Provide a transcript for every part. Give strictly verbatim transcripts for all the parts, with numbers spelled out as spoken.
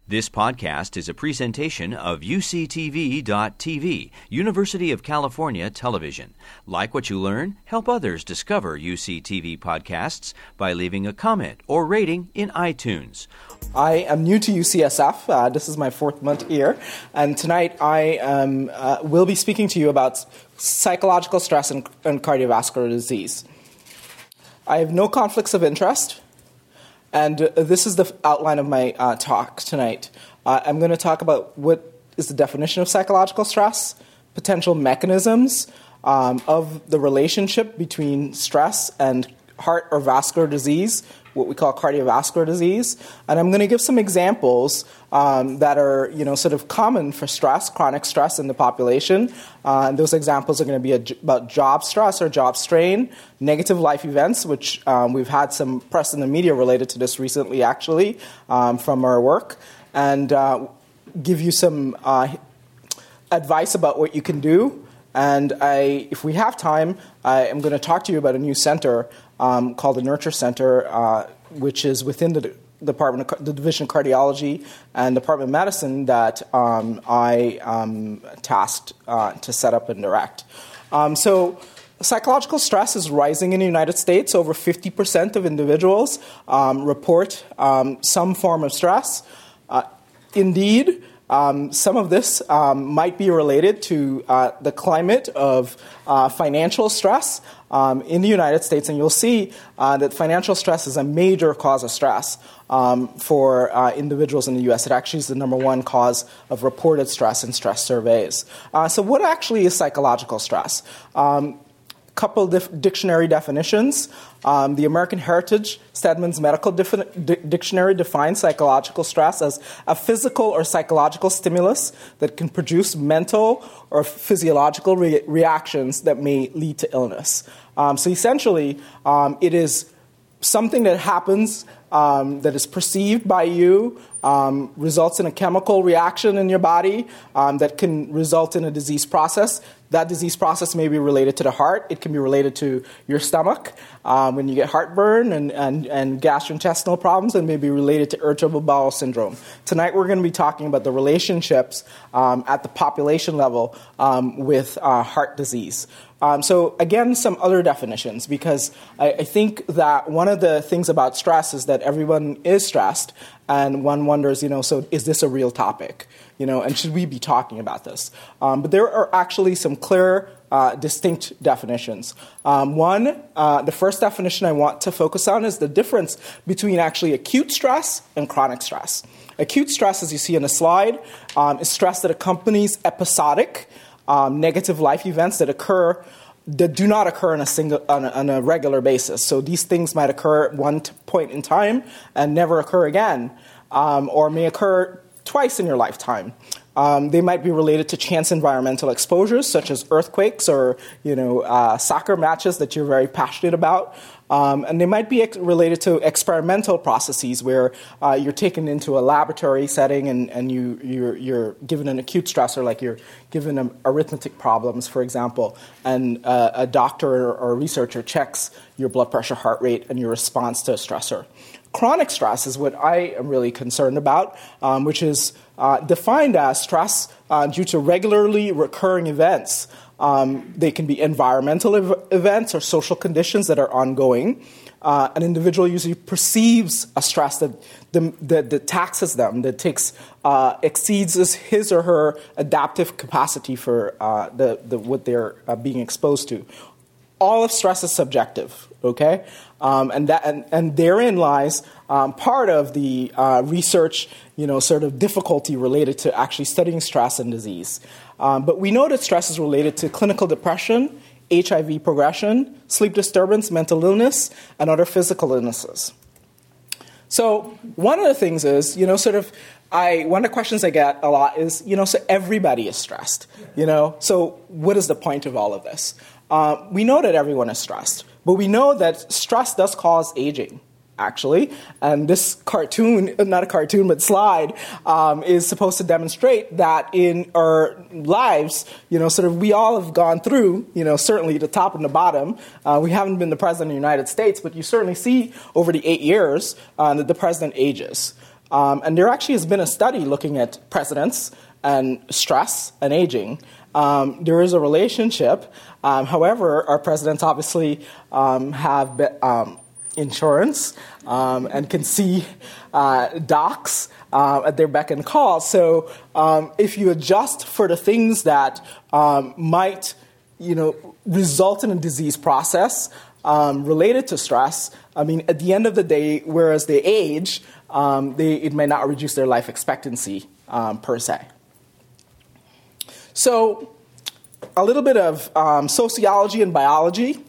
This podcast is a presentation of U C T V dot T V, University of California Television. Like what you learn? Help others discover U C T V podcasts by leaving a comment or rating in iTunes. I am new to U C S F. Uh, this is my fourth month here. And tonight I um, uh, will be speaking to you about psychological stress and, and cardiovascular disease. I have no conflicts of interest. And uh, this is the outline of my uh, talk tonight. Uh, I'm going to talk about what is the definition of psychological stress, potential mechanisms um, of the relationship between stress and heart or vascular disease, what we call cardiovascular disease. And I'm going to give some examples um, that are, you know, sort of common for stress, chronic stress in the population. Uh, and those examples are going to be a, about job stress or job strain, negative life events, which um, we've had some press in the media related to this recently, actually, um, from our work, and uh, give you some uh, advice about what you can do. And I, if we have time, I am going to talk to you about a new center um, called the Nurture Center, uh, which is within the Department of the Division of Cardiology and Department of Medicine that um, I um, tasked uh, to set up and direct. Um, so psychological stress is rising in the United States. Over fifty percent of individuals um, report um, some form of stress. Uh, indeed, Um, some of this um, might be related to uh, the climate of uh, financial stress um, in the United States, and you'll see uh, that financial stress is a major cause of stress um, for uh, individuals in the U S. It actually is the number one cause of reported stress in stress surveys. Uh, so what actually is psychological stress? Um, couple dif- dictionary definitions. Um, the American Heritage Stedman's Medical Dif- D- Dictionary defines psychological stress as a physical or psychological stimulus that can produce mental or physiological re- reactions that may lead to illness. Um, so essentially, um, it is something that happens um, that is perceived by you, um, results in a chemical reaction in your body um, that can result in a disease process. That disease process may be related to the heart. It can be related to your stomach um, when you get heartburn and, and, and gastrointestinal problems, and may be related to irritable bowel syndrome. Tonight we're going to be talking about the relationships um, at the population level um, with uh, heart disease. Um, so again, some other definitions, because I, I think that one of the things about stress is that everyone is stressed, and one wonders, you know, so is this a real topic? You know, and should we be talking about this? Um, but there are actually some clear, uh, distinct definitions. Um, one, uh, the first definition I want to focus on is the difference between actually acute stress and chronic stress. Acute stress, as you see in the slide, um, is stress that accompanies episodic um, negative life events that occur that do not occur on a single on a, on a regular basis. So these things might occur at one t- point in time and never occur again, um, or may occur twice in your lifetime. Um, they might be related to chance environmental exposures, such as earthquakes or, you know, uh, soccer matches that you're very passionate about. Um, and they might be ex- related to experimental processes where uh, you're taken into a laboratory setting and, and you, you're, you're given an acute stressor, like you're given um, arithmetic problems, for example, and uh, a doctor or, or a researcher checks your blood pressure, heart rate, and your response to a stressor. Chronic stress is what I am really concerned about, um, which is uh, defined as stress uh, due to regularly recurring events. Um, they can be environmental ev- events or social conditions that are ongoing. Uh, an individual usually perceives a stress that, the, that, that taxes them, that takes uh, exceeds his or her adaptive capacity for uh, the, the, what they're uh, being exposed to. All of stress is subjective, okay? Um, and that and, and therein lies um, part of the uh, research, you know, sort of difficulty related to actually studying stress and disease. Um, but we know that stress is related to clinical depression, H I V progression, sleep disturbance, mental illness, and other physical illnesses. So one of the things is, you know, sort of, I one of the questions I get a lot is, you know, so everybody is stressed, you know, so what is the point of all of this? Uh, we know that everyone is stressed, but we know that stress does cause aging, actually. And this cartoon, not a cartoon, but slide, um, is supposed to demonstrate that in our lives, you know, sort of we all have gone through, you know, certainly the top and the bottom. Uh, we haven't been the president of the United States, but you certainly see over the eight years uh, that the president ages. Um, and there actually has been a study looking at presidents and stress and aging. Um, there is a relationship. Um, however, our presidents obviously um, have be, um, insurance um, and can see uh, docs uh, at their beck and call. So um, if you adjust for the things that um, might, you know, result in a disease process um, related to stress, I mean, at the end of the day, whereas they age, um, they, it may not reduce their life expectancy um, per se. So a little bit of um, sociology and biology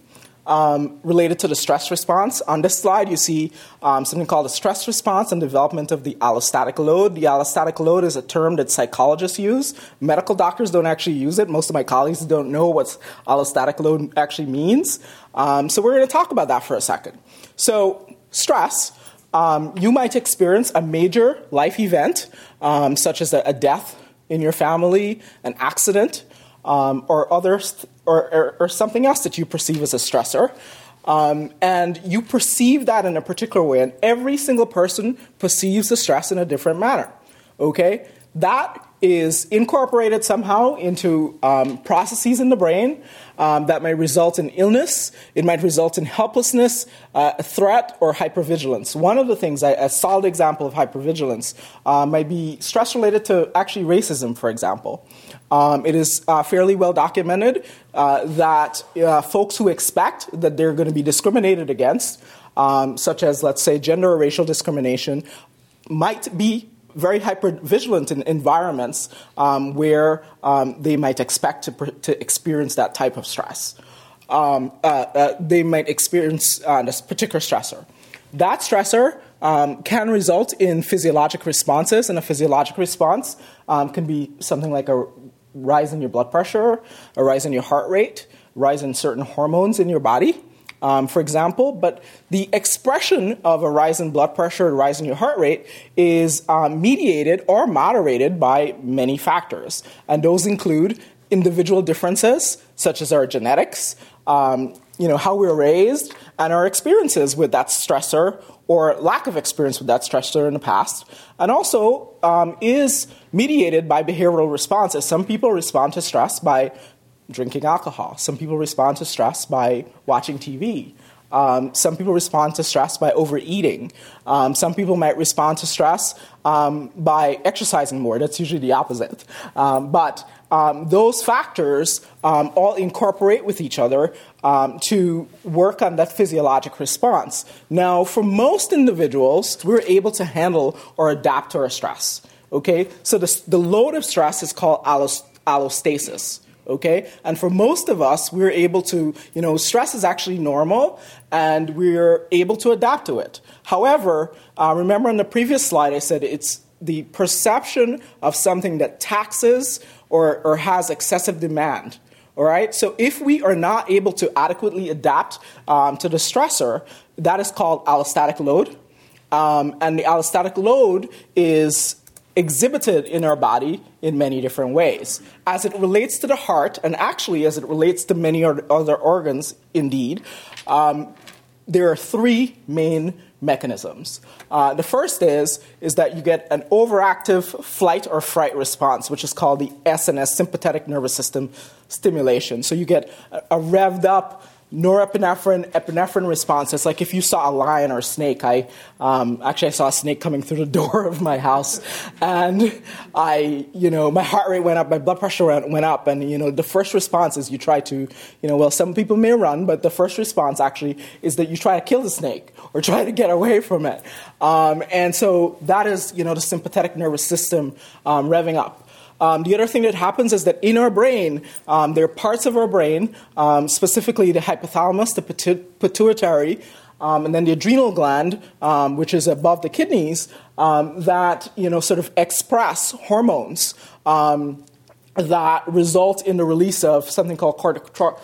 um, related to the stress response. On this slide, you see um, something called the stress response and development of the allostatic load. The allostatic load is a term that psychologists use. Medical doctors don't actually use it. Most of my colleagues don't know what allostatic load actually means. Um, so we're going to talk about that for a second. So stress, um, you might experience a major life event, um, such as a, a death in your family, an accident, um, or others, or, or, or something else that you perceive as a stressor. Um, and you perceive that in a particular way, and every single person perceives the stress in a different manner. Okay? That is incorporated somehow into um, processes in the brain um, that may result in illness. It might result in helplessness, uh, threat, or hypervigilance. One of the things, a solid example of hypervigilance, uh, might be stress related to actually racism, for example. Um, it is uh, fairly well documented uh, that uh, folks who expect that they're going to be discriminated against, um, such as, let's say, gender or racial discrimination, might be very hypervigilant in environments um, where um, they might expect to, to experience that type of stress. Um, uh, uh, they might experience uh, this particular stressor. That stressor um, can result in physiologic responses, and a physiologic response um, can be something like a rise in your blood pressure, a rise in your heart rate, rise in certain hormones in your body. Um, for example, but the expression of a rise in blood pressure, a rise in your heart rate, is um, mediated or moderated by many factors. And those include individual differences, such as our genetics, um, you know, how we were raised, and our experiences with that stressor or lack of experience with that stressor in the past. And also um, is mediated by behavioral responses. Some people respond to stress by drinking alcohol. Some people respond to stress by watching T V. Um, some people respond to stress by overeating. Um, some people might respond to stress um, by exercising more. That's usually the opposite. Um, but um, those factors um, all incorporate with each other um, to work on that physiologic response. Now, for most individuals, we're able to handle or adapt to our stress. Okay, so the, the load of stress is called allos- allostasis. Okay, and for most of us, we're able to, you know, stress is actually normal, and we're able to adapt to it. However, uh, remember on the previous slide, I said it's the perception of something that taxes or, or has excessive demand. All right, so if we are not able to adequately adapt um, to the stressor, that is called allostatic load, um, and the allostatic load is exhibited in our body in many different ways. As it relates to the heart, and actually as it relates to many other organs, indeed, um, there are three main mechanisms. Uh, the first is, is that you get an overactive flight or fright response, which is called the S N S, sympathetic nervous system stimulation. So you get a, a revved up norepinephrine, epinephrine response. It's like if you saw a lion or a snake. I um, actually I saw a snake coming through the door of my house, and I, you know, my heart rate went up, my blood pressure went, went up, and you know, the first response is you try to, you know, well, some people may run, but the first response actually is that you try to kill the snake or try to get away from it, um, and so that is, you know, the sympathetic nervous system um, revving up. Um, the other thing that happens is that in our brain, um, there are parts of our brain, um, specifically the hypothalamus, the pitu- pituitary, um, and then the adrenal gland, um, which is above the kidneys, um, that, you know, sort of express hormones um, that result in the release of something called corticotro-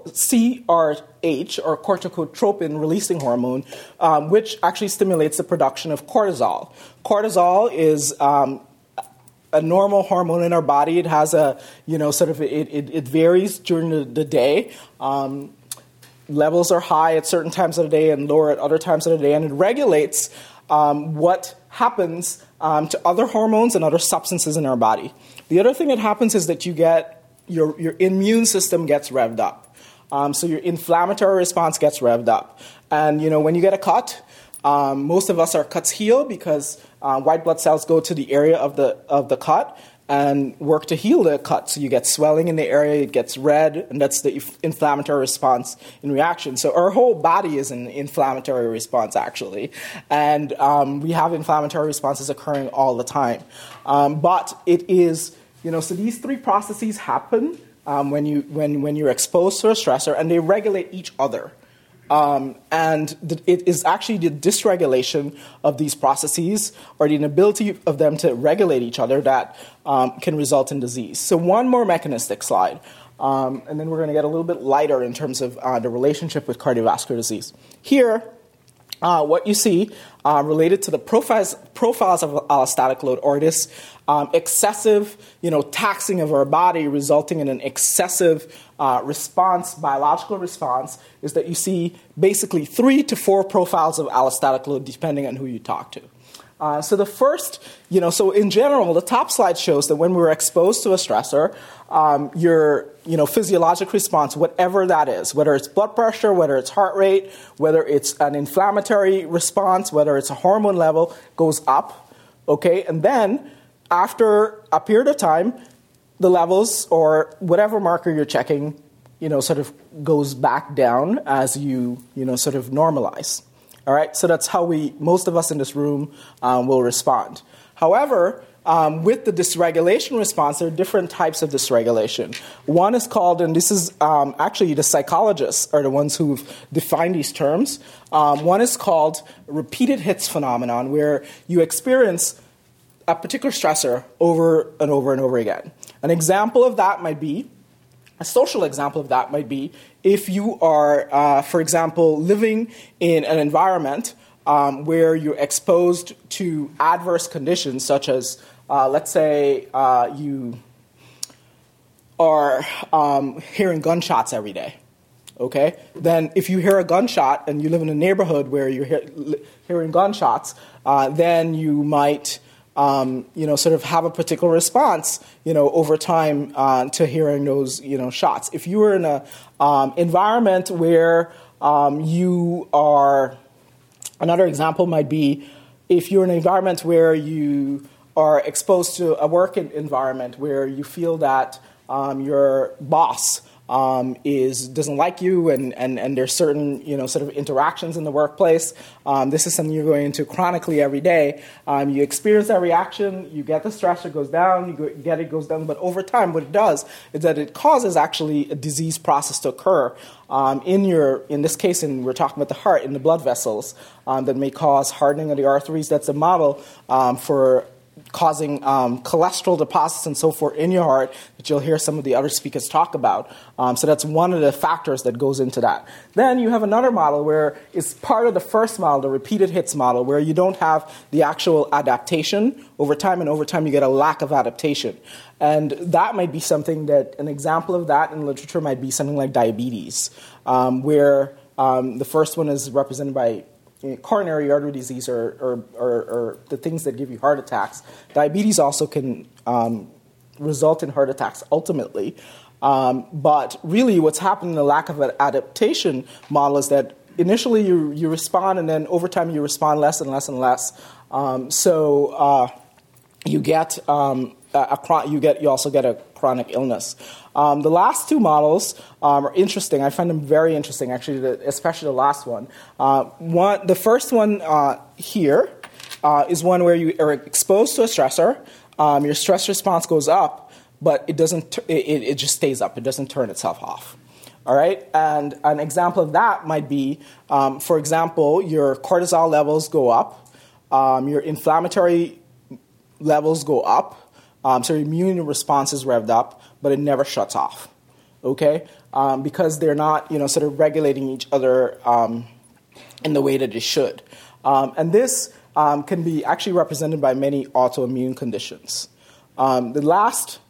C R H, or corticotropin releasing hormone, um, which actually stimulates the production of cortisol. Cortisol is um, a normal hormone in our body. It has a, you know, sort of, it, it, it varies during the, the day. Um, levels are high at certain times of the day and lower at other times of the day, and it regulates um, what happens um, to other hormones and other substances in our body. The other thing that happens is that you get your, your immune system gets revved up. Um, so your inflammatory response gets revved up. And, you know, when you get a cut, um, most of us, our cuts heal because uh, white blood cells go to the area of the of the cut and work to heal the cut. So you get swelling in the area, it gets red, and that's the inflammatory response in reaction. So our whole body is an inflammatory response, actually. And um, we have inflammatory responses occurring all the time. Um, but it is, you know, so these three processes happen um, when, you, when, when you're exposed to a stressor, and they regulate each other. Um, and th- it is actually the dysregulation of these processes or the inability of them to regulate each other that um, can result in disease. So one more mechanistic slide, um, and then we're going to get a little bit lighter in terms of uh, the relationship with cardiovascular disease. Here, uh, what you see uh, related to the profiles, profiles of allostatic load, or this um, excessive, you know, taxing of our body resulting in an excessive Uh, response, biological response, is that you see basically three to four profiles of allostatic load depending on who you talk to. Uh, so the first, you know, so in general, the top slide shows that when we're exposed to a stressor, um, your, you know, physiologic response, whatever that is, whether it's blood pressure, whether it's heart rate, whether it's an inflammatory response, whether it's a hormone level, goes up, okay? And then after a period of time, the levels or whatever marker you're checking, you know, sort of goes back down as you, you know, sort of normalize. All right, so that's how we, most of us in this room um, will respond. However, um, with the dysregulation response, there are different types of dysregulation. One is called, and this is um, actually the psychologists are the ones who've defined these terms. Um, one is called repeated hits phenomenon, where you experience a particular stressor over and over and over again. An example of that might be, a social example of that might be, if you are, uh, for example, living in an environment um, where you're exposed to adverse conditions, such as, uh, let's say, uh, you are um, hearing gunshots every day. Okay? Then if you hear a gunshot and you live in a neighborhood where you're hear, hearing gunshots, uh, then you might Um, you know, sort of have a particular response, you know, over time uh, to hearing those, you know, shots. If you were in a um, environment where um, you are, another example might be if you're in an environment where you are exposed to a work environment where you feel that um, your boss Um, is doesn't like you, and, and, and there's certain, you know, sort of interactions in the workplace. Um, this is something you're going into chronically every day. Um, you experience that reaction, you get the stressor, goes down, you, go, you get it, goes down. But over time, what it does is that it causes actually a disease process to occur um, in your, in this case, and we're talking about the heart, in the blood vessels um, that may cause hardening of the arteries. That's a model um, for causing um, cholesterol deposits and so forth in your heart that you'll hear some of the other speakers talk about. Um, so that's one of the factors that goes into that. Then you have another model where it's part of the first model, the repeated hits model, where you don't have the actual adaptation over time, and over time you get a lack of adaptation. And that might be something that, an example of that in literature might be something like diabetes, um, where um, the first one is represented by coronary artery disease, or, or, or, or the things that give you heart attacks. Diabetes also can um, result in heart attacks ultimately. Um, but really what's happening in the lack of an adaptation model is that initially you, you respond, and then over time you respond less and less and less. Um, so uh, you get um, a, a you get you also get a chronic illness. Um, the last two models um, are interesting. I find them very interesting, actually, the, especially the last one. Uh, one the first one uh, here uh, is one where you are exposed to a stressor. Um, your stress response goes up, but it doesn't. It, it just stays up. It doesn't turn itself off. All right, and an example of that might be, um, for example, your cortisol levels go up, um, your inflammatory levels go up. Um, so your immune response is revved up, but it never shuts off, okay? Um, because they're not, you know, sort of regulating each other um, in the way that they should. Um, and this um, can be actually represented by many autoimmune conditions. Um, the last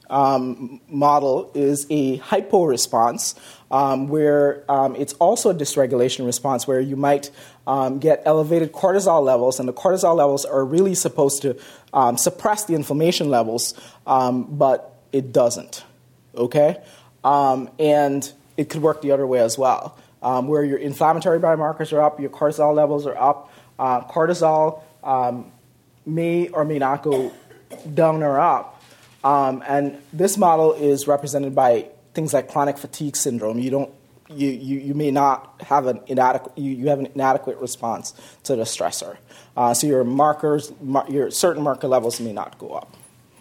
um, model is a hypo response, um, where um, it's also a dysregulation response, where you might um, get elevated cortisol levels, and the cortisol levels are really supposed to um, suppress the inflammation levels, um, but it doesn't. Okay, um, and it could work the other way as well, um, where your inflammatory biomarkers are up, your cortisol levels are up. Uh, cortisol um, may or may not go down or up, um, and this model is represented by things like chronic fatigue syndrome. You don't, you you, you may not have an inadequate, you, you have an inadequate response to the stressor. Uh, so your markers, mar- your certain marker levels may not go up.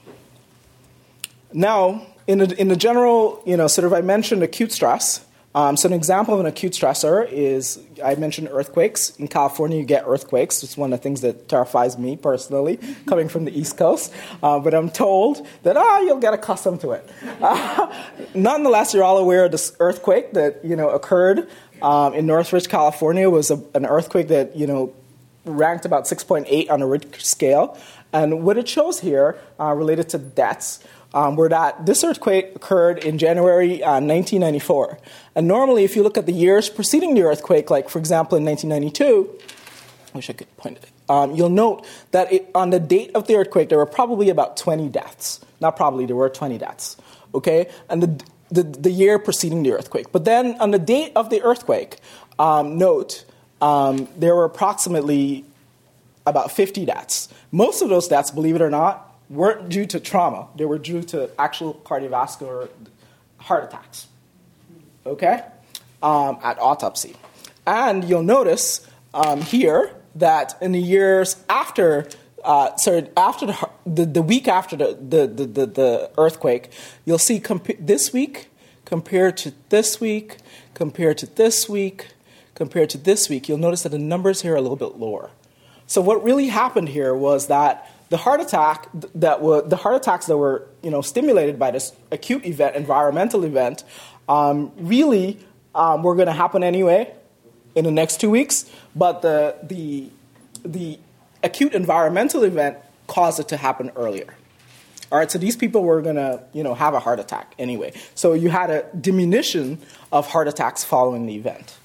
Now, in the, in the general, you know, sort of I mentioned acute stress. Um, so an example of an acute stressor is, I mentioned earthquakes. In California, you get earthquakes. It's one of the things that terrifies me personally, coming from the East Coast. Uh, but I'm told that, ah, you'll get accustomed to it. Uh, nonetheless, you're all aware of this earthquake that, you know, occurred um, in Northridge, California. It was a, an earthquake that, you know, ranked about six point eight on a Richter scale. And what it shows here uh, related to deaths Um, were that this earthquake occurred in January uh, nineteen ninety-four. And normally, if you look at the years preceding the earthquake, like, for example, in nineteen ninety-two, I wish I could point it, um, you'll note that it, on the date of the earthquake, there were probably about twenty deaths. Not probably, there were twenty deaths, okay? And the, the, the year preceding the earthquake. But then on the date of the earthquake, um, note, um, there were approximately about fifty deaths. Most of those deaths, believe it or not, weren't due to trauma. They were due to actual cardiovascular heart attacks, okay, um, at autopsy. And you'll notice um, here that in the years after, uh, sorry, after the, the, the week after the, the, the, the, the earthquake, you'll see compa- this week compared to this week, compared to this week, compared to this week, you'll notice that the numbers here are a little bit lower. So what really happened here was that the heart attack that were the heart attacks that were you know stimulated by this acute event, environmental event, um, really um, were going to happen anyway in the next two weeks. But the the the acute environmental event caused it to happen earlier. All right, so these people were going to you know have a heart attack anyway. So you had a diminution of heart attacks following the event.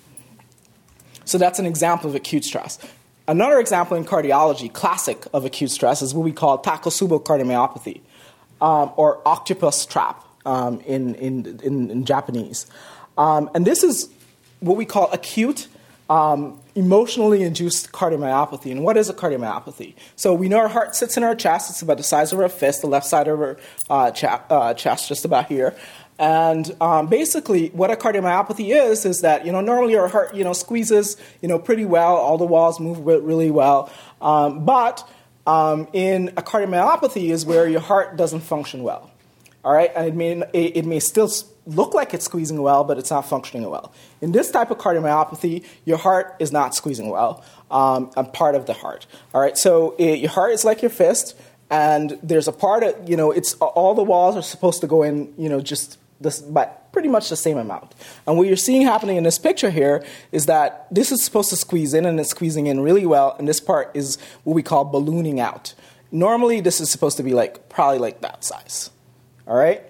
So that's an example of acute stress. Another example in cardiology, classic of acute stress, is what we call Takotsubo cardiomyopathy, um, or octopus trap um, in, in, in, in Japanese. Um, and this is what we call acute um, emotionally induced cardiomyopathy. And what is a cardiomyopathy? So we know our heart sits in our chest. It's about the size of our fist, the left side of our uh, cha- uh, chest, just about here. And um, basically, what a cardiomyopathy is, is that, you know, normally our heart, you know, squeezes, you know, pretty well. All the walls move really well. Um, but um, in a cardiomyopathy is where your heart doesn't function well. All right? And it may, it, it may still look like it's squeezing well, but it's not functioning well. In this type of cardiomyopathy, your heart is not squeezing well. Um, a part of the heart. All right? So it, your heart is like your fist, and there's a part of, you know, it's all the walls are supposed to go in, you know, just this, but pretty much the same amount. And what you're seeing happening in this picture here is that this is supposed to squeeze in, and it's squeezing in really well, and this part is what we call ballooning out. Normally, this is supposed to be like probably like that size. All right?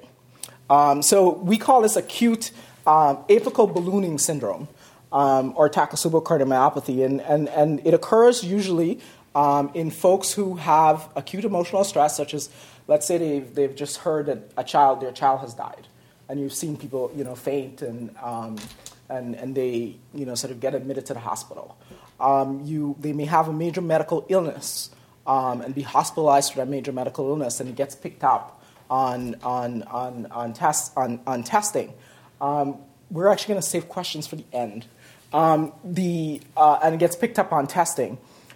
Um, so we call this acute um, apical ballooning syndrome, um, or Takotsubo cardiomyopathy, and, and, and it occurs usually um, in folks who have acute emotional stress, such as, let's say they've, they've just heard that a child, their child has died. And you've seen people, you know, faint and um, and and they, you know, sort of get admitted to the hospital. Um, you they may have a major medical illness um, and be hospitalized for that major medical illness, and it gets picked up on on on on tests on on testing. Um, we're actually going to save questions for the end. Um, the uh, and it gets picked up on testing.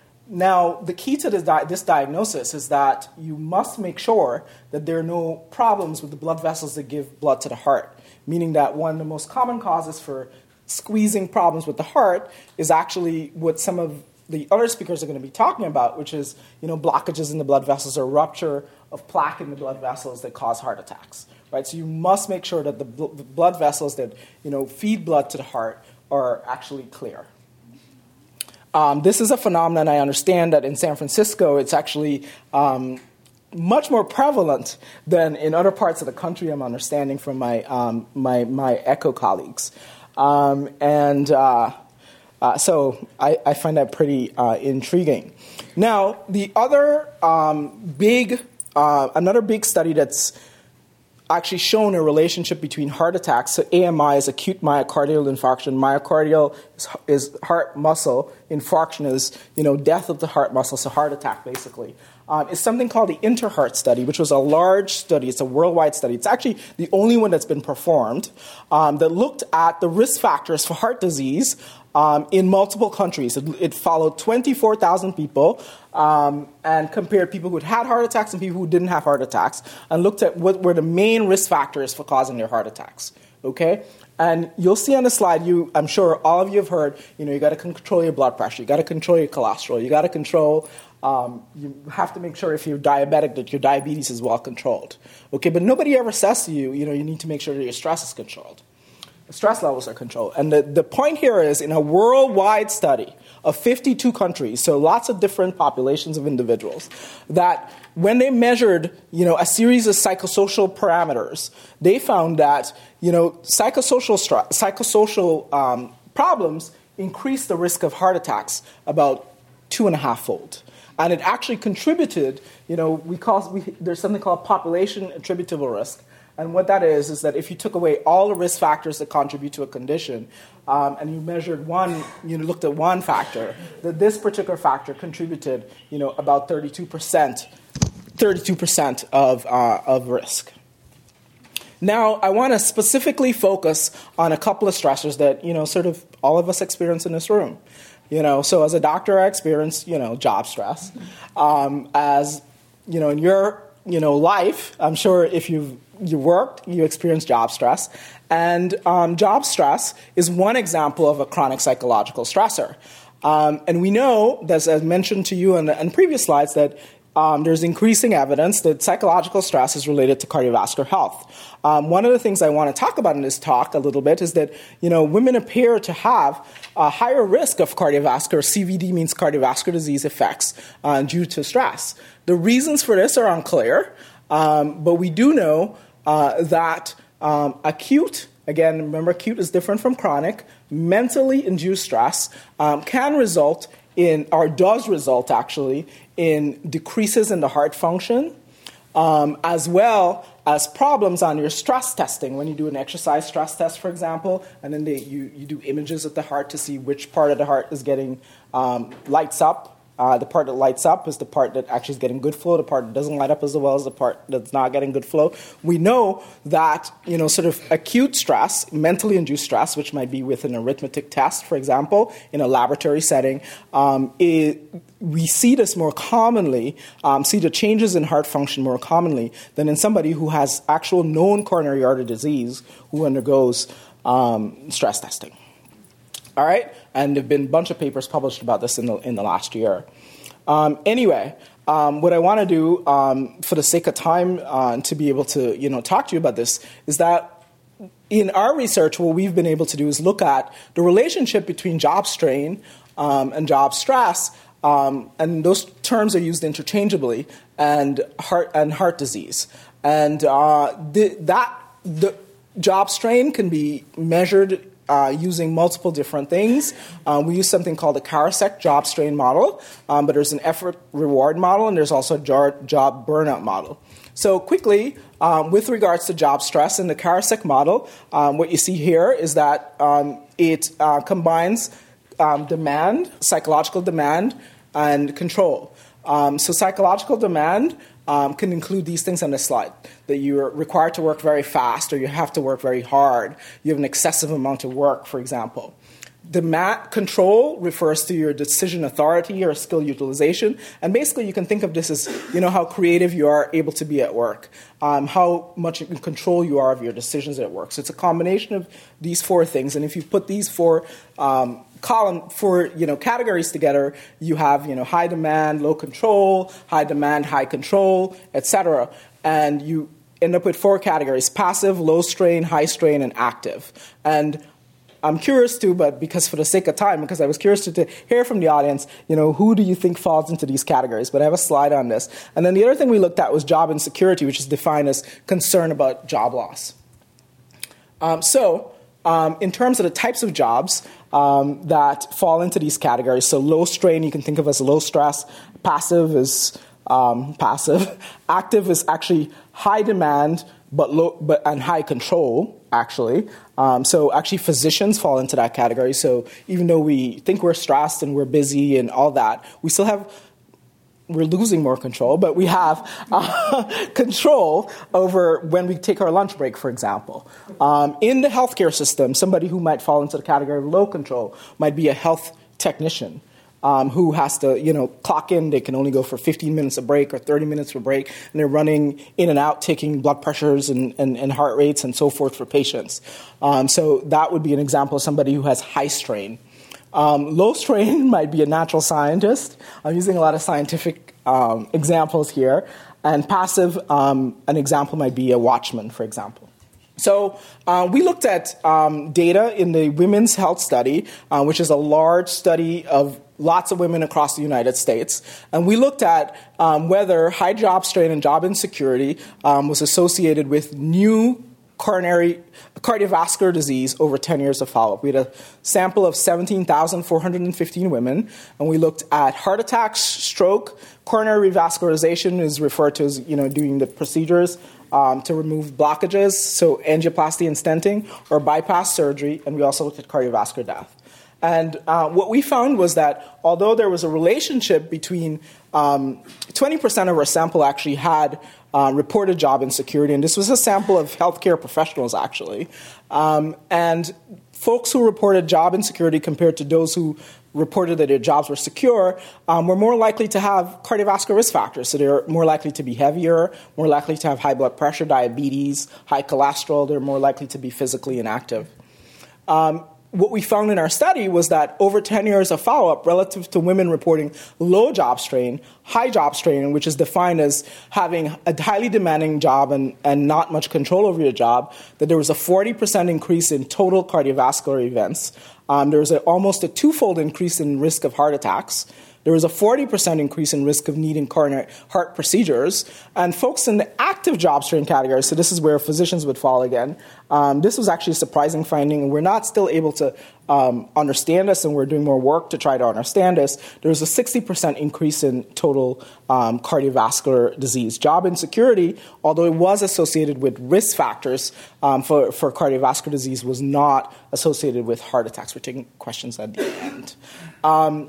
Now, the key to this, di- this diagnosis is that you must make sure that there are no problems with the blood vessels that give blood to the heart, meaning that one of the most common causes for squeezing problems with the heart is actually what some of the other speakers are going to be talking about, which is, you know, blockages in the blood vessels or rupture of plaque in the blood vessels that cause heart attacks, right? So you must make sure that the, bl- the blood vessels that, you know, feed blood to the heart are actually clear. Um, this is a phenomenon I understand that in San Francisco, it's actually um, much more prevalent than in other parts of the country, I'm understanding from my um, my, my ECHO colleagues. Um, and uh, uh, so I, I find that pretty uh, intriguing. Now, the other um, big, uh, another big study that's actually shown a relationship between heart attacks. So A M I is acute myocardial infarction. Myocardial is, is heart muscle. Infarction is, you know, death of the heart muscle, so heart attack, basically. Um, is something called the InterHeart study, which was a large study. It's a worldwide study. It's actually the only one that's been performed um, that looked at the risk factors for heart disease um, in multiple countries. It, it followed twenty-four thousand people um, and compared people who had had heart attacks and people who didn't have heart attacks and looked at what were the main risk factors for causing their heart attacks. Okay? And you'll see on the slide, you, I'm sure all of you have heard, you know, you got to control your blood pressure, you got to control your cholesterol, you got to control, um, you have to make sure if you're diabetic that your diabetes is well controlled. Okay, but nobody ever says to you, you know, you need to make sure that your stress is controlled. The stress levels are controlled. And the, the point here is in a worldwide study of fifty-two countries, so lots of different populations of individuals, that when they measured, you know, a series of psychosocial parameters, they found that, you know, psychosocial stra- psychosocial um, problems increased the risk of heart attacks about two and a half fold. And it actually contributed, you know, we call, we, there's something called population attributable risk. And what that is, is that if you took away all the risk factors that contribute to a condition, um, and you measured one, you know, looked at one factor, that this particular factor contributed, you know, about thirty-two percent, thirty-two percent of, uh, of risk. Now, I want to specifically focus on a couple of stressors that, you know, sort of all of us experience in this room. You know, so as a doctor, I experience, you know, job stress. Um, as, you know, in your, you know, life, I'm sure if you've you worked, you experience job stress. And um, job stress is one example of a chronic psychological stressor. Um, and we know, as I mentioned to you in, in previous slides, that um, there's increasing evidence that psychological stress is related to cardiovascular health. Um, one of the things I want to talk about in this talk a little bit is that, you know, women appear to have a higher risk of cardiovascular, C V D means cardiovascular disease effects, uh, due to stress. The reasons for this are unclear, um, but we do know uh, that um, acute, again, remember acute is different from chronic, mentally induced stress um, can result in, or does result actually, in decreases in the heart function, um, as well as problems on your stress testing. When you do an exercise stress test, for example, and then they, you, you do images of the heart to see which part of the heart is getting um, lights up. Uh, the part that lights up is the part that actually is getting good flow. The part that doesn't light up as well as the part that's not getting good flow. We know that, you know, sort of acute stress, mentally induced stress, which might be with an arithmetic test, for example, in a laboratory setting, um, it, we see this more commonly, um, see the changes in heart function more commonly than in somebody who has actual known coronary artery disease who undergoes um, stress testing. All right? And there have been a bunch of papers published about this in the in the last year. Um, anyway, um, what I want to do, um, for the sake of time, uh, to be able to, you know, talk to you about this, is that in our research, what we've been able to do is look at the relationship between job strain um, and job stress, um, and those terms are used interchangeably, and heart and heart disease, and uh, the, that the job strain can be measured Uh, using multiple different things. Um, we use something called the Karasek job strain model, um, but there's an effort reward model, and there's also a jar- job burnout model. So quickly, um, with regards to job stress in the Karasek model, um, what you see here is that um, it uh, combines um, demand, psychological demand, and control. Um, so psychological demand Um, can include these things on this slide, that you're required to work very fast or you have to work very hard. You have an excessive amount of work, for example. Demand control refers to your decision authority or skill utilization. And basically you can think of this as, you know, how creative you are able to be at work, um, how much in control you are of your decisions at work. So it's a combination of these four things. And if you put these four um, column for, you know, categories together, you have, you know, high demand, low control, high demand, high control, et cetera. And you end up with four categories: passive, low strain, high strain, and active. And I'm curious to, but because for the sake of time, because I was curious to, to hear from the audience, you know, who do you think falls into these categories? But I have a slide on this. And then the other thing we looked at was job insecurity, which is defined as concern about job loss. Um, so um, in terms of the types of jobs um, that fall into these categories, so low strain you can think of as low stress, passive is um, passive, active is actually high demand but low, but and high control, actually. Um, so actually physicians fall into that category. So even though we think we're stressed and we're busy and all that, we still have, we're losing more control, but we have uh, control over when we take our lunch break, for example. Um, in the healthcare system, somebody who might fall into the category of low control might be a health technician. Um, who has to, you know, clock in. They can only go for fifteen minutes a break or thirty minutes for break, and they're running in and out, taking blood pressures and, and, and heart rates and so forth for patients. Um, so that would be an example of somebody who has high strain. Um, low strain might be a natural scientist. I'm using a lot of scientific um, examples here. And passive, um, an example might be a watchman, for example. So uh, we looked at um, data in the Women's Health Study, uh, which is a large study of lots of women across the United States. And we looked at um, whether high job strain and job insecurity um, was associated with new coronary cardiovascular disease over ten years of follow-up. We had a sample of seventeen thousand four hundred fifteen women, and we looked at heart attacks, stroke, coronary revascularization is referred to as, you know, doing the procedures um, to remove blockages, so angioplasty and stenting, or bypass surgery, and we also looked at cardiovascular death. And uh, what we found was that although there was a relationship between um, twenty percent of our sample actually had uh, reported job insecurity, and this was a sample of healthcare professionals actually, um, and folks who reported job insecurity compared to those who reported that their jobs were secure um, were more likely to have cardiovascular risk factors. So they're more likely to be heavier, more likely to have high blood pressure, diabetes, high cholesterol. They're more likely to be physically inactive. Um, What we found in our study was that over ten years of follow-up, relative to women reporting low job strain, high job strain, which is defined as having a highly demanding job and, and not much control over your job, that there was a forty percent increase in total cardiovascular events. Um, there was a, almost a twofold increase in risk of heart attacks. There was a forty percent increase in risk of needing coronary heart procedures. And folks in the active job strain category, so this is where physicians would fall again, um, this was actually a surprising finding, and we're not still able to um, understand this, and we're doing more work to try to understand this. There was a sixty percent increase in total um, cardiovascular disease. Job insecurity, although it was associated with risk factors um, for, for cardiovascular disease, was not associated with heart attacks. We're taking questions at the end. Um,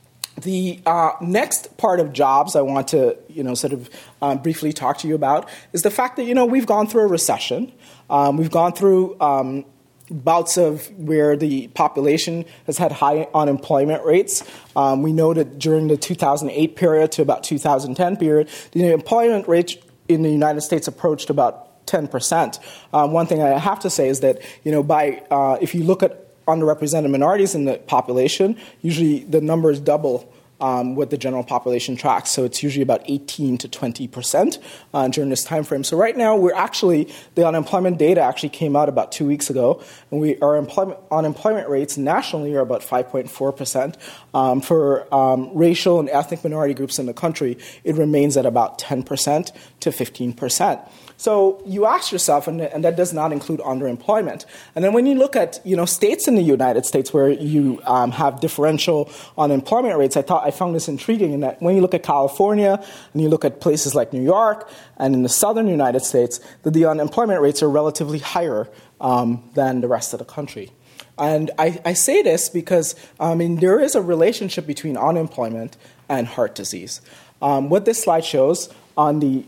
The uh, next part of jobs I want to, you know, sort of um, briefly talk to you about is the fact that, you know, we've gone through a recession. Um, we've gone through um, bouts of where the population has had high unemployment rates. Um, we know that during the two thousand eight period to about two thousand ten period, the employment rate in the United States approached about ten percent. Um, one thing I have to say is that, you know, by uh, if you look at underrepresented minorities in the population, usually the number is double um, what the general population tracks. So it's usually about eighteen to twenty percent uh, during this time frame. So right now, we're actually, the unemployment data actually came out about two weeks ago, and we our employment, unemployment rates nationally are about five point four percent. Um, for um, racial and ethnic minority groups in the country, it remains at about ten percent to fifteen percent. So you ask yourself, and, and that does not include underemployment. And then when you look at, you know, states in the United States where you um, have differential unemployment rates, I thought I found this intriguing in that when you look at California and you look at places like New York and in the southern United States, that the unemployment rates are relatively higher um, than the rest of the country. And I, I say this because, I mean, there is a relationship between unemployment and heart disease. Um, what this slide shows on the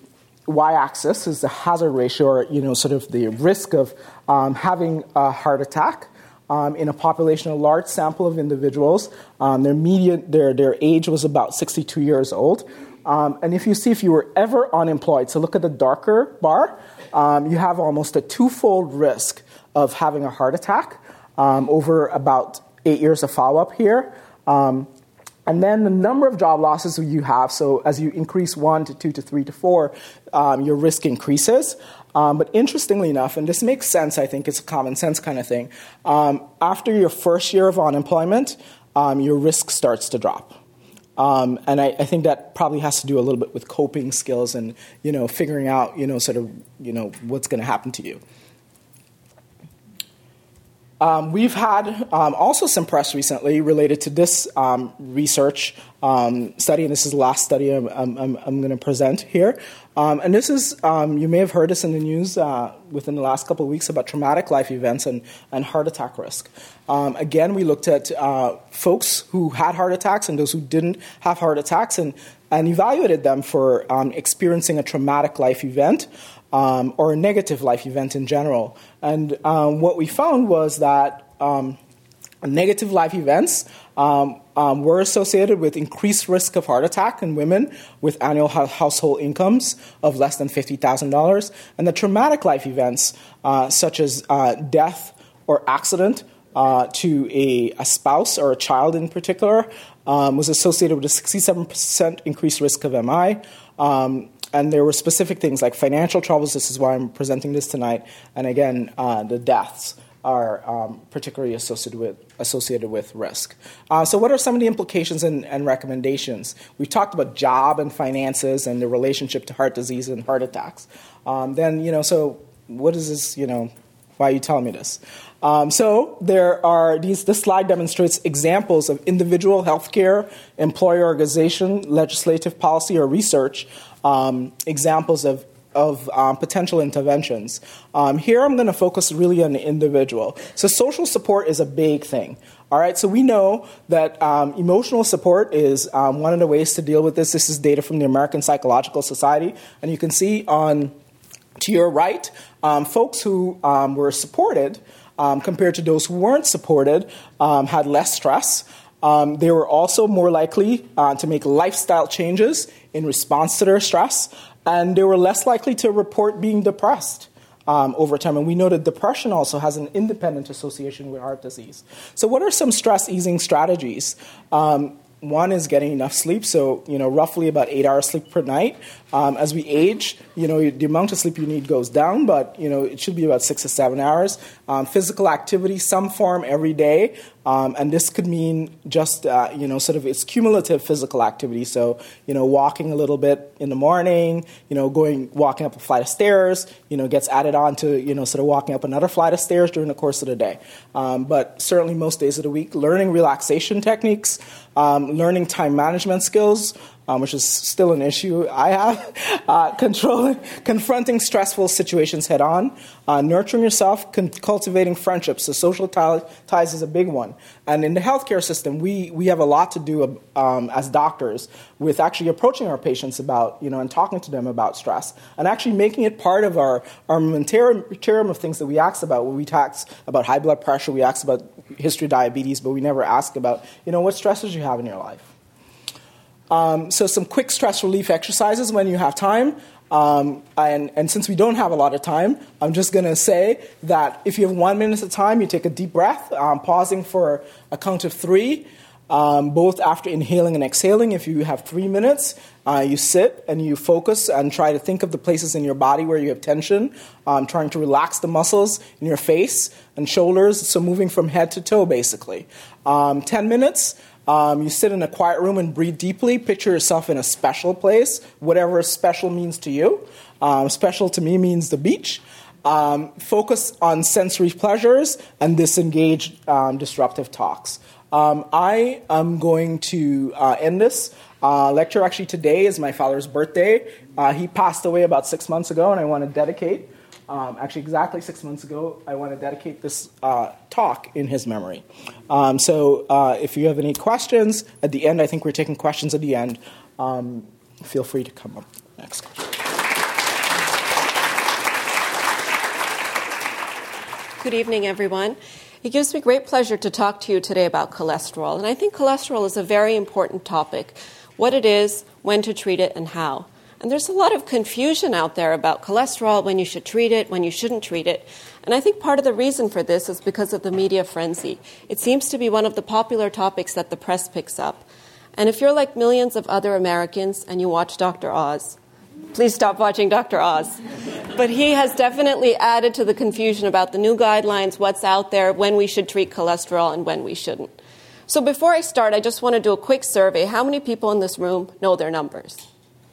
y-axis is the hazard ratio, or, you know, sort of the risk of um, having a heart attack um, in a population, a large sample of individuals. Um, their median, their their age was about sixty-two years old. Um, and if you see if you were ever unemployed, so look at the darker bar, um, you have almost a twofold risk of having a heart attack um, over about eight years of follow-up here. Um, And then the number of job losses you have, so as you increase one to two to three to four, um, your risk increases. Um, but interestingly enough, and this makes sense, I think it's a common sense kind of thing, um, after your first year of unemployment, um, your risk starts to drop. Um, and I, I think that probably has to do a little bit with coping skills and, you know, figuring out, you know, sort of, you know, what's going to happen to you. Um, we've had um, also some press recently related to this um, research um, study, and this is the last study I'm, I'm, I'm going to present here. Um, and this is, um, you may have heard this in the news uh, within the last couple of weeks about traumatic life events and, and heart attack risk. Um, again, we looked at uh, folks who had heart attacks and those who didn't have heart attacks and, and evaluated them for um, experiencing a traumatic life event. Um, or a negative life event in general. And um, what we found was that um, negative life events um, um, were associated with increased risk of heart attack in women with annual household incomes of less than fifty thousand dollars. And the traumatic life events, uh, such as uh, death or accident uh, to a, a spouse or a child in particular, um, was associated with a sixty-seven percent increased risk of M I. Um, And there were specific things like financial troubles. This is why I'm presenting this tonight. And again, uh, the deaths are um, particularly associated with associated with risk. Uh, so what are some of the implications and, and recommendations? We've talked about job and finances and the relationship to heart disease and heart attacks. Um, then, you know, so what is this, you know, why are you telling me this? Um, so there are these. This slide demonstrates examples of individual healthcare, employer organization, legislative policy, or research um, examples of of um, potential interventions. Um, here, I'm going to focus really on the individual. So, social support is a big thing. All right. So we know that um, emotional support is um, one of the ways to deal with this. This is data from the American Psychological Society, and you can see on to your right, um, folks who um, were supported um, compared to those who weren't supported um, had less stress. Um, they were also more likely uh, to make lifestyle changes in response to their stress, and they were less likely to report being depressed um, over time. And we know that depression also has an independent association with heart disease. So what are some stress-easing strategies? Um, One is getting enough sleep, so you know roughly about eight hours sleep per night. Um, as we age, you know the amount of sleep you need goes down, but you know it should be about six to seven hours. Um, physical activity, some form every day, um, and this could mean just uh, you know sort of it's cumulative physical activity. So you know walking a little bit in the morning, you know going walking up a flight of stairs, you know gets added on to you know sort of walking up another flight of stairs during the course of the day. Um, but certainly most days of the week, learning relaxation techniques. Um, learning time management skills, um, which is still an issue I have, uh, controlling, confronting stressful situations head on, uh, nurturing yourself, con- cultivating friendships. So social t- ties is a big one. And in the healthcare system, we we have a lot to do um, as doctors with actually approaching our patients about, you know, and talking to them about stress and actually making it part of our armamentarium of things that we ask about. When we talk about high blood pressure, we ask about history of diabetes, but we never ask about, you know, what stresses you have in your life. Um, so some quick stress relief exercises when you have time. Um, and, and since we don't have a lot of time, I'm just going to say that if you have one minute of time, you take a deep breath, um, pausing for a count of three, um, both after inhaling and exhaling. If you have three minutes, uh, you sit and you focus and try to think of the places in your body where you have tension, um, trying to relax the muscles in your face and shoulders, so moving from head to toe, basically. Um, ten minutes. Um, you sit in a quiet room and breathe deeply. Picture yourself in a special place, whatever special means to you. Um, special to me means the beach. Um, focus on sensory pleasures and disengage um, disruptive talks. Um, I am going to uh, end this uh, lecture. Actually, today is my father's birthday. Uh, he passed away about six months ago, and I want to dedicate Um, actually, exactly six months ago, I want to dedicate this uh, talk in his memory. Um, so uh, if you have any questions at the end, I think we're taking questions at the end. Um, feel free to come up next question. Good evening, everyone. It gives me great pleasure to talk to you today about cholesterol. And I think cholesterol is a very important topic, what it is, when to treat it, and how. And there's a lot of confusion out there about cholesterol, when you should treat it, when you shouldn't treat it. And I think part of the reason for this is because of the media frenzy. It seems to be one of the popular topics that the press picks up. And if you're like millions of other Americans and you watch Doctor Oz, please stop watching Doctor Oz. But he has definitely added to the confusion about the new guidelines, what's out there, when we should treat cholesterol and when we shouldn't. So before I start, I just want to do a quick survey. How many people in this room know their numbers?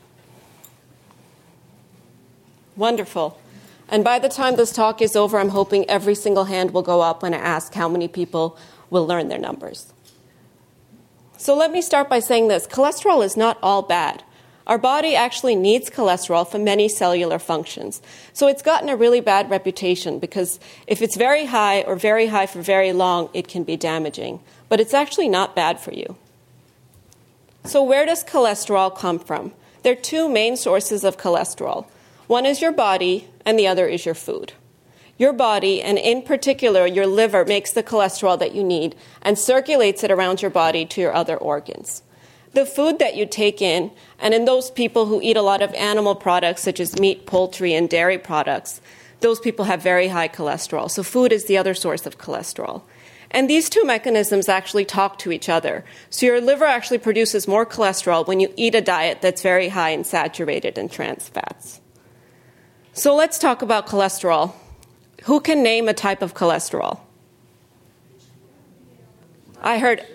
Wonderful. And by the time this talk is over, I'm hoping every single hand will go up when I ask how many people will learn their numbers. So let me start by saying this. Cholesterol is not all bad. Our body actually needs cholesterol for many cellular functions. So it's gotten a really bad reputation because if it's very high or very high for very long, it can be damaging. But it's actually not bad for you. So where does cholesterol come from? There are two main sources of cholesterol. One is your body, and the other is your food. Your body, and in particular your liver, makes the cholesterol that you need and circulates it around your body to your other organs. The food that you take in, and in those people who eat a lot of animal products such as meat, poultry, and dairy products, those people have very high cholesterol. So food is the other source of cholesterol. And these two mechanisms actually talk to each other. So your liver actually produces more cholesterol when you eat a diet that's very high in saturated and trans fats. So let's talk about cholesterol. Who can name a type of cholesterol? I heard...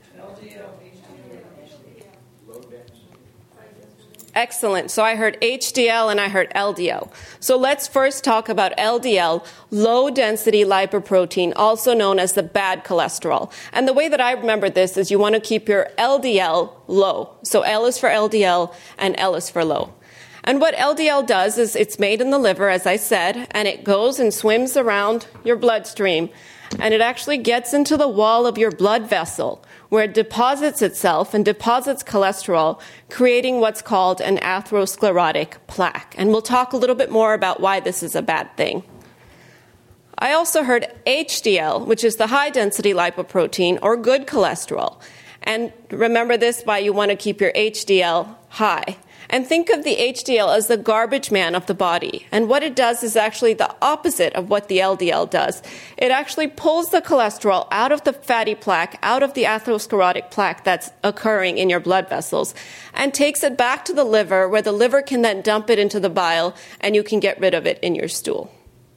Excellent. So I heard H D L and I heard L D L. So let's first talk about L D L, low-density lipoprotein, also known as the bad cholesterol. And the way that I remember this is you want to keep your L D L low. So L is for L D L and L is for low. And what L D L does is it's made in the liver, as I said, and it goes and swims around your bloodstream. And it actually gets into the wall of your blood vessel, where it deposits itself and deposits cholesterol, creating what's called an atherosclerotic plaque. And we'll talk a little bit more about why this is a bad thing. I also heard H D L, which is the high-density lipoprotein, or good cholesterol. And remember this by you want to keep your H D L high. And think of the H D L as the garbage man of the body. And what it does is actually the opposite of what the L D L does. It actually pulls the cholesterol out of the fatty plaque, out of the atherosclerotic plaque that's occurring in your blood vessels, and takes it back to the liver, where the liver can then dump it into the bile, and you can get rid of it in your stool.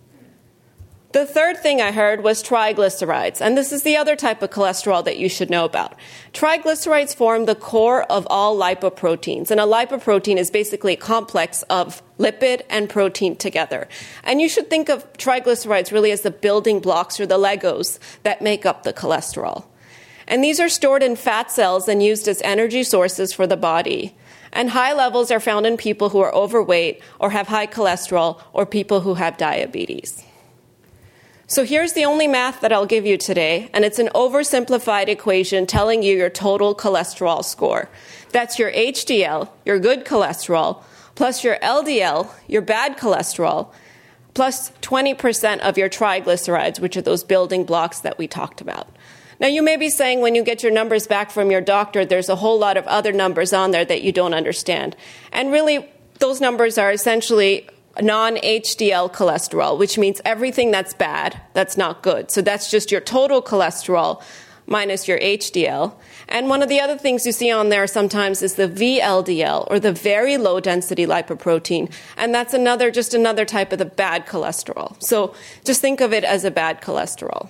The third thing I heard was triglycerides, and this is the other type of cholesterol that you should know about. Triglycerides form the core of all lipoproteins, and a lipoprotein is basically a complex of lipid and protein together. And you should think of triglycerides really as the building blocks or the Legos that make up the cholesterol. And these are stored in fat cells and used as energy sources for the body. And high levels are found in people who are overweight or have high cholesterol or people who have diabetes. So here's the only math that I'll give you today, and it's an oversimplified equation telling you your total cholesterol score. That's your H D L, your good cholesterol, plus your L D L, your bad cholesterol, plus twenty percent of your triglycerides, which are those building blocks that we talked about. Now, you may be saying when you get your numbers back from your doctor, there's a whole lot of other numbers on there that you don't understand. And really, those numbers are essentially non-H D L cholesterol, which means everything that's bad, that's not good. So that's just your total cholesterol minus your H D L. And one of the other things you see on there sometimes is the V L D L, or the very low density lipoprotein. And that's another, just another type of the bad cholesterol. So just think of it as a bad cholesterol.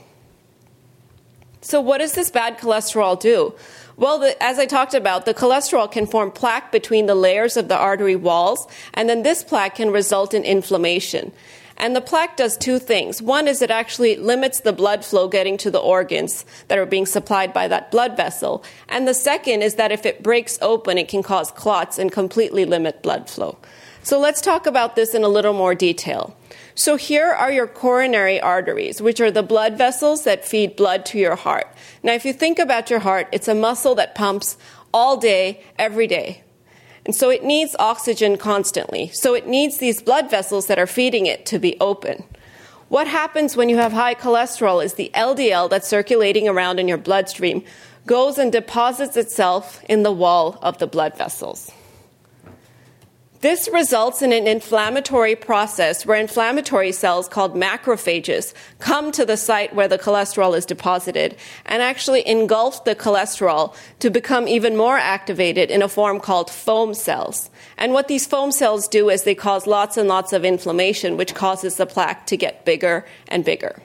So what does this bad cholesterol do? Well, the, as I talked about, the cholesterol can form plaque between the layers of the artery walls, and then this plaque can result in inflammation. And the plaque does two things. One is it actually limits the blood flow getting to the organs that are being supplied by that blood vessel. And the second is that if it breaks open, it can cause clots and completely limit blood flow. So let's talk about this in a little more detail. So here are your coronary arteries, which are the blood vessels that feed blood to your heart. Now, if you think about your heart, it's a muscle that pumps all day, every day. And so it needs oxygen constantly. So it needs these blood vessels that are feeding it to be open. What happens when you have high cholesterol is the L D L that's circulating around in your bloodstream goes and deposits itself in the wall of the blood vessels. This results in an inflammatory process where inflammatory cells called macrophages come to the site where the cholesterol is deposited and actually engulf the cholesterol to become even more activated in a form called foam cells. And what these foam cells do is they cause lots and lots of inflammation, which causes the plaque to get bigger and bigger.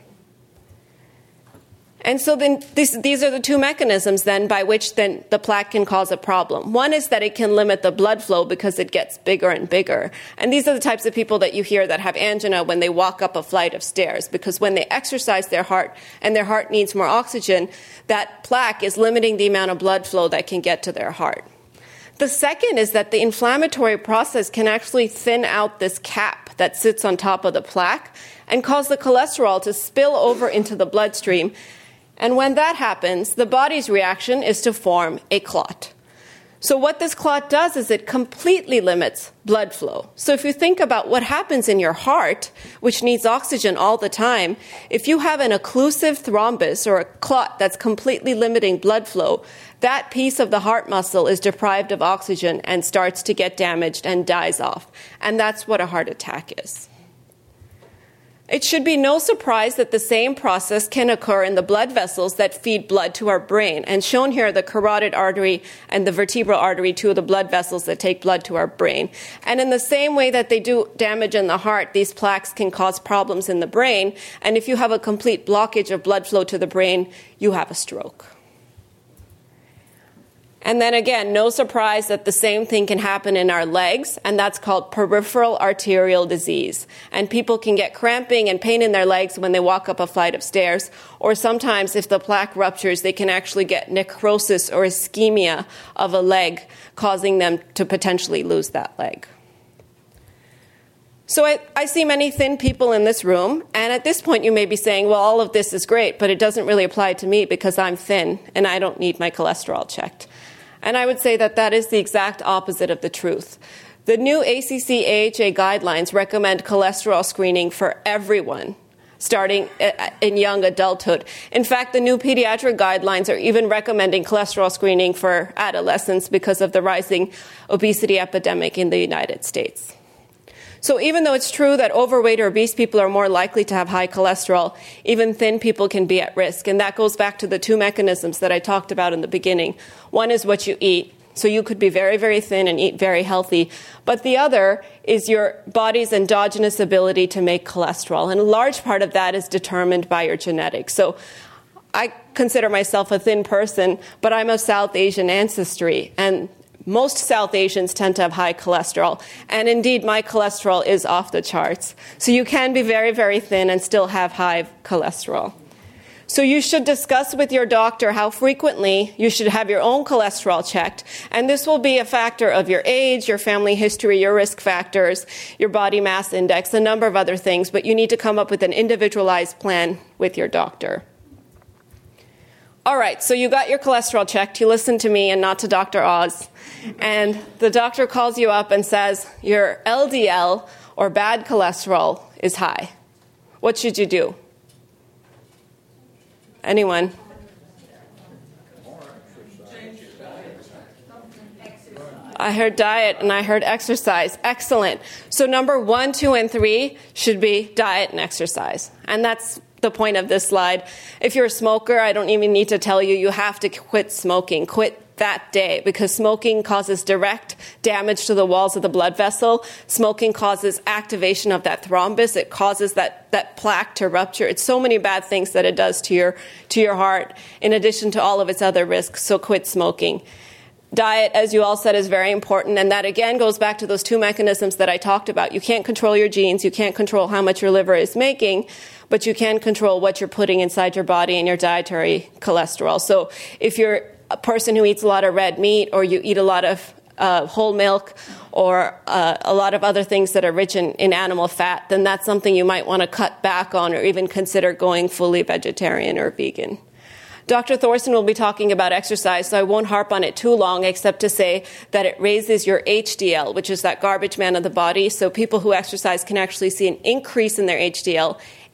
And so then this, these are the two mechanisms then by which then the plaque can cause a problem. One is that it can limit the blood flow because it gets bigger and bigger. And these are the types of people that you hear that have angina when they walk up a flight of stairs, because when they exercise their heart and their heart needs more oxygen, that plaque is limiting the amount of blood flow that can get to their heart. The second is that the inflammatory process can actually thin out this cap that sits on top of the plaque and cause the cholesterol to spill over into the bloodstream. And when that happens, the body's reaction is to form a clot. So what this clot does is it completely limits blood flow. So if you think about what happens in your heart, which needs oxygen all the time, if you have an occlusive thrombus or a clot that's completely limiting blood flow, that piece of the heart muscle is deprived of oxygen and starts to get damaged and dies off. And that's what a heart attack is. It should be no surprise that the same process can occur in the blood vessels that feed blood to our brain. And shown here are the carotid artery and the vertebral artery, two of the blood vessels that take blood to our brain. And in the same way that they do damage in the heart, these plaques can cause problems in the brain. And if you have a complete blockage of blood flow to the brain, you have a stroke. And then again, no surprise that the same thing can happen in our legs, and that's called peripheral arterial disease. And people can get cramping and pain in their legs when they walk up a flight of stairs, or sometimes if the plaque ruptures, they can actually get necrosis or ischemia of a leg, causing them to potentially lose that leg. So I, I see many thin people in this room, and at this point you may be saying, well, all of this is great, but it doesn't really apply to me because I'm thin and I don't need my cholesterol checked. And I would say that that is the exact opposite of the truth. The new A C C A H A guidelines recommend cholesterol screening for everyone, starting in young adulthood. In fact, the new pediatric guidelines are even recommending cholesterol screening for adolescents because of the rising obesity epidemic in the United States. So even though it's true that overweight or obese people are more likely to have high cholesterol, even thin people can be at risk. And that goes back to the two mechanisms that I talked about in the beginning. One is what you eat. So you could be very, very thin and eat very healthy. But the other is your body's endogenous ability to make cholesterol. And a large part of that is determined by your genetics. So I consider myself a thin person, but I'm of South Asian ancestry. And most South Asians tend to have high cholesterol. And indeed, my cholesterol is off the charts. So you can be very, very thin and still have high cholesterol. So you should discuss with your doctor how frequently you should have your own cholesterol checked. And this will be a factor of your age, your family history, your risk factors, your body mass index, a number of other things. But you need to come up with an individualized plan with your doctor. All right, so you got your cholesterol checked. You listened to me and not to Doctor Oz. And the doctor calls you up and says, your L D L, or bad cholesterol, is high. What should you do? Anyone? I heard diet and I heard exercise. Excellent. So number one, two, and three should be diet and exercise. And that's the point of this slide. If you're a smoker, I don't even need to tell you, you have to quit smoking. Quit that day, because smoking causes direct damage to the walls of the blood vessel. Smoking causes activation of that thrombus. It causes that, that plaque to rupture. It's so many bad things that it does to your, to your heart, in addition to all of its other risks. So quit smoking. Diet, as you all said, is very important, and that again goes back to those two mechanisms that I talked about. You can't control your genes, you can't control how much your liver is making, but you can control what you're putting inside your body and your dietary cholesterol. So if you're a person who eats a lot of red meat, or you eat a lot of uh, whole milk, or uh, a lot of other things that are rich in, in animal fat, then that's something you might want to cut back on, or even consider going fully vegetarian or vegan. Doctor Thorson will be talking about exercise, so I won't harp on it too long, except to say that it raises your H D L, which is that garbage man of the body. So people who exercise can actually see an increase in their H D L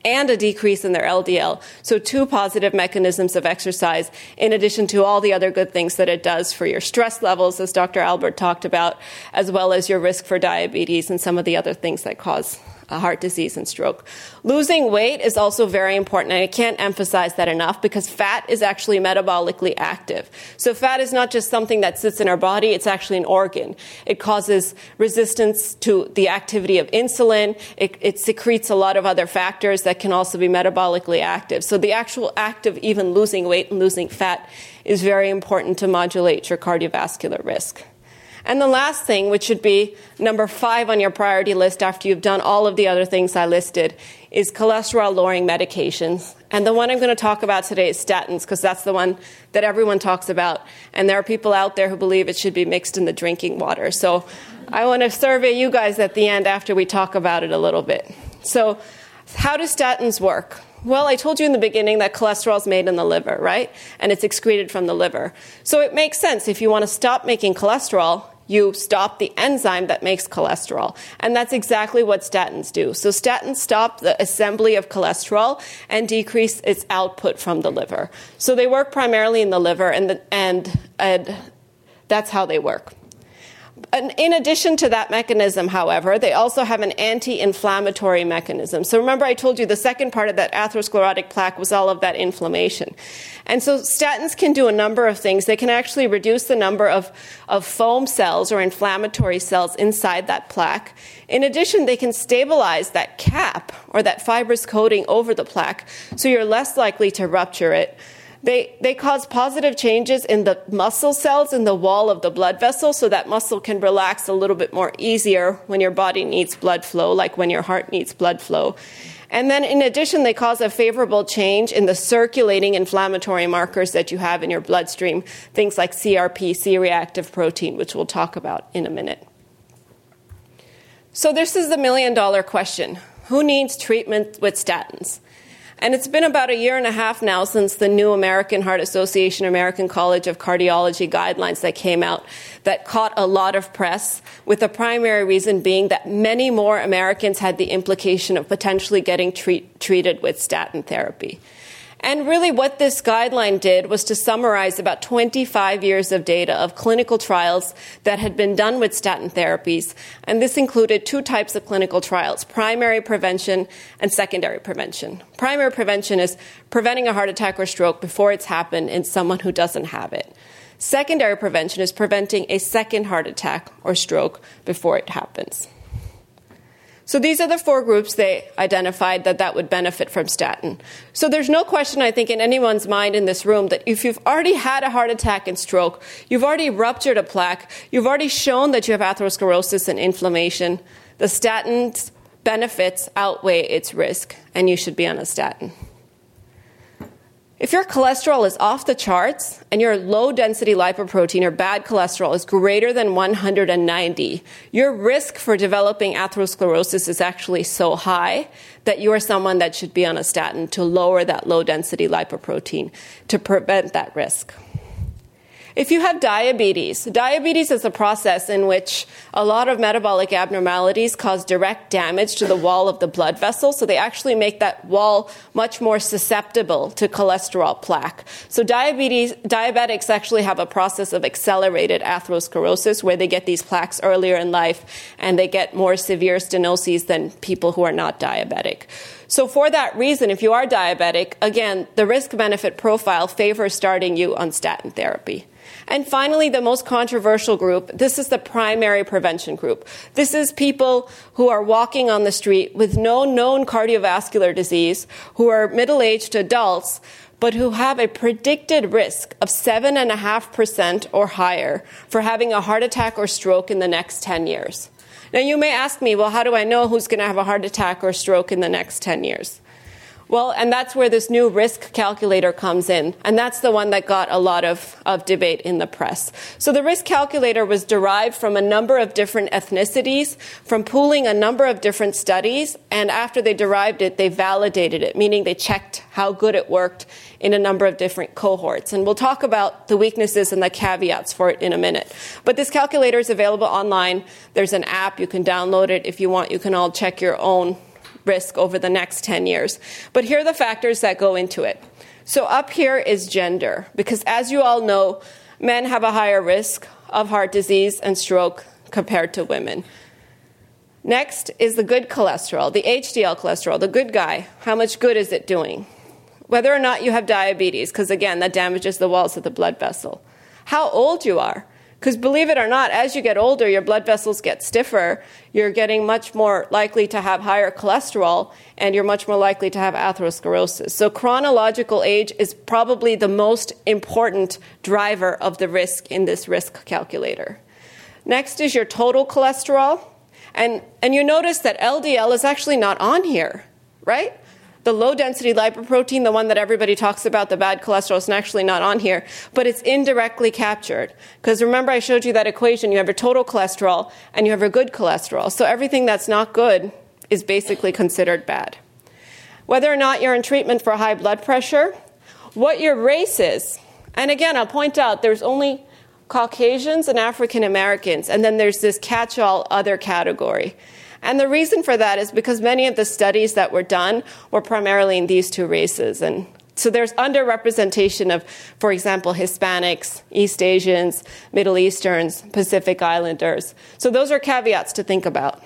and a decrease in their L D L. So two positive mechanisms of exercise, in addition to all the other good things that it does for your stress levels, as Doctor Albert talked about, as well as your risk for diabetes and some of the other things that cause Uh, heart disease and stroke. Losing weight is also very important, and I can't emphasize that enough because fat is actually metabolically active. So fat is not just something that sits in our body, it's actually an organ. It causes resistance to the activity of insulin. It, it secretes a lot of other factors that can also be metabolically active. So the actual act of even losing weight and losing fat is very important to modulate your cardiovascular risk. And the last thing, which should be number five on your priority list after you've done all of the other things I listed, is cholesterol-lowering medications. And the one I'm going to talk about today is statins, because that's the one that everyone talks about. And there are people out there who believe it should be mixed in the drinking water. So I want to survey you guys at the end after we talk about it a little bit. So how do statins work? Well, I told you in the beginning that cholesterol is made in the liver, right? And it's excreted from the liver. So it makes sense. If you want to stop making cholesterol, you stop the enzyme that makes cholesterol. And that's exactly what statins do. So statins stop the assembly of cholesterol and decrease its output from the liver. So they work primarily in the liver, and, the, and, and that's how they work. And in addition to that mechanism, however, they also have an anti-inflammatory mechanism. So remember I told you the second part of that atherosclerotic plaque was all of that inflammation. And so statins can do a number of things. They can actually reduce the number of, of foam cells or inflammatory cells inside that plaque. In addition, they can stabilize that cap or that fibrous coating over the plaque, so you're less likely to rupture it. They, they cause positive changes in the muscle cells in the wall of the blood vessel, so that muscle can relax a little bit more easier when your body needs blood flow, like when your heart needs blood flow. And then in addition, they cause a favorable change in the circulating inflammatory markers that you have in your bloodstream, things like C R P, C-reactive protein, which we'll talk about in a minute. So this is the million-dollar question. Who needs treatment with statins? And it's been about a year and a half now since the new American Heart Association, American College of Cardiology guidelines that came out that caught a lot of press, with the primary reason being that many more Americans had the implication of potentially getting treat, treated with statin therapy. And really what this guideline did was to summarize about twenty-five years of data of clinical trials that had been done with statin therapies. And this included two types of clinical trials, primary prevention and secondary prevention. Primary prevention is preventing a heart attack or stroke before it's happened in someone who doesn't have it. Secondary prevention is preventing a second heart attack or stroke before it happens. So these are the four groups they identified that that would benefit from statin. So there's no question, I think, in anyone's mind in this room that if you've already had a heart attack and stroke, you've already ruptured a plaque, you've already shown that you have atherosclerosis and inflammation, the statin's benefits outweigh its risk, and you should be on a statin. If your cholesterol is off the charts and your low-density lipoprotein or bad cholesterol is greater than one hundred ninety, your risk for developing atherosclerosis is actually so high that you are someone that should be on a statin to lower that low-density lipoprotein to prevent that risk. If you have diabetes, diabetes is a process in which a lot of metabolic abnormalities cause direct damage to the wall of the blood vessel, so they actually make that wall much more susceptible to cholesterol plaque. So diabetes, diabetics actually have a process of accelerated atherosclerosis where they get these plaques earlier in life and they get more severe stenoses than people who are not diabetic. So for that reason, if you are diabetic, again, the risk-benefit profile favors starting you on statin therapy. And finally, the most controversial group, this is the primary prevention group. This is people who are walking on the street with no known cardiovascular disease, who are middle-aged adults, but who have a predicted risk of seven point five percent or higher for having a heart attack or stroke in the next ten years. Now, you may ask me, well, how do I know who's going to have a heart attack or stroke in the next ten years? Well, and that's where this new risk calculator comes in, and that's the one that got a lot of, of debate in the press. So the risk calculator was derived from a number of different ethnicities, from pooling a number of different studies, and after they derived it, they validated it, meaning they checked how good it worked in a number of different cohorts. And we'll talk about the weaknesses and the caveats for it in a minute. But this calculator is available online. There's an app. You can download it if you want. You can all check your own risk over the next ten years. But here are the factors that go into it. So up here is gender, because as you all know, men have a higher risk of heart disease and stroke compared to women. Next is the good cholesterol, the H D L cholesterol, the good guy. How much good is it doing? Whether or not you have diabetes, because again, that damages the walls of the blood vessel. How old you are, because believe it or not, as you get older, your blood vessels get stiffer, you're getting much more likely to have higher cholesterol, and you're much more likely to have atherosclerosis. So chronological age is probably the most important driver of the risk in this risk calculator. Next is your total cholesterol. And, and you notice that L D L is actually not on here, right? The low-density lipoprotein, the one that everybody talks about, the bad cholesterol, is actually not on here, but it's indirectly captured. Because remember I showed you that equation. You have your total cholesterol and you have your good cholesterol. So everything that's not good is basically considered bad. Whether or not you're in treatment for high blood pressure, what your race is. And again, I'll point out there's only Caucasians and African Americans, and then there's this catch-all other category. And the reason for that is because many of the studies that were done were primarily in these two races. And so there's underrepresentation of, for example, Hispanics, East Asians, Middle Easterns, Pacific Islanders. So those are caveats to think about.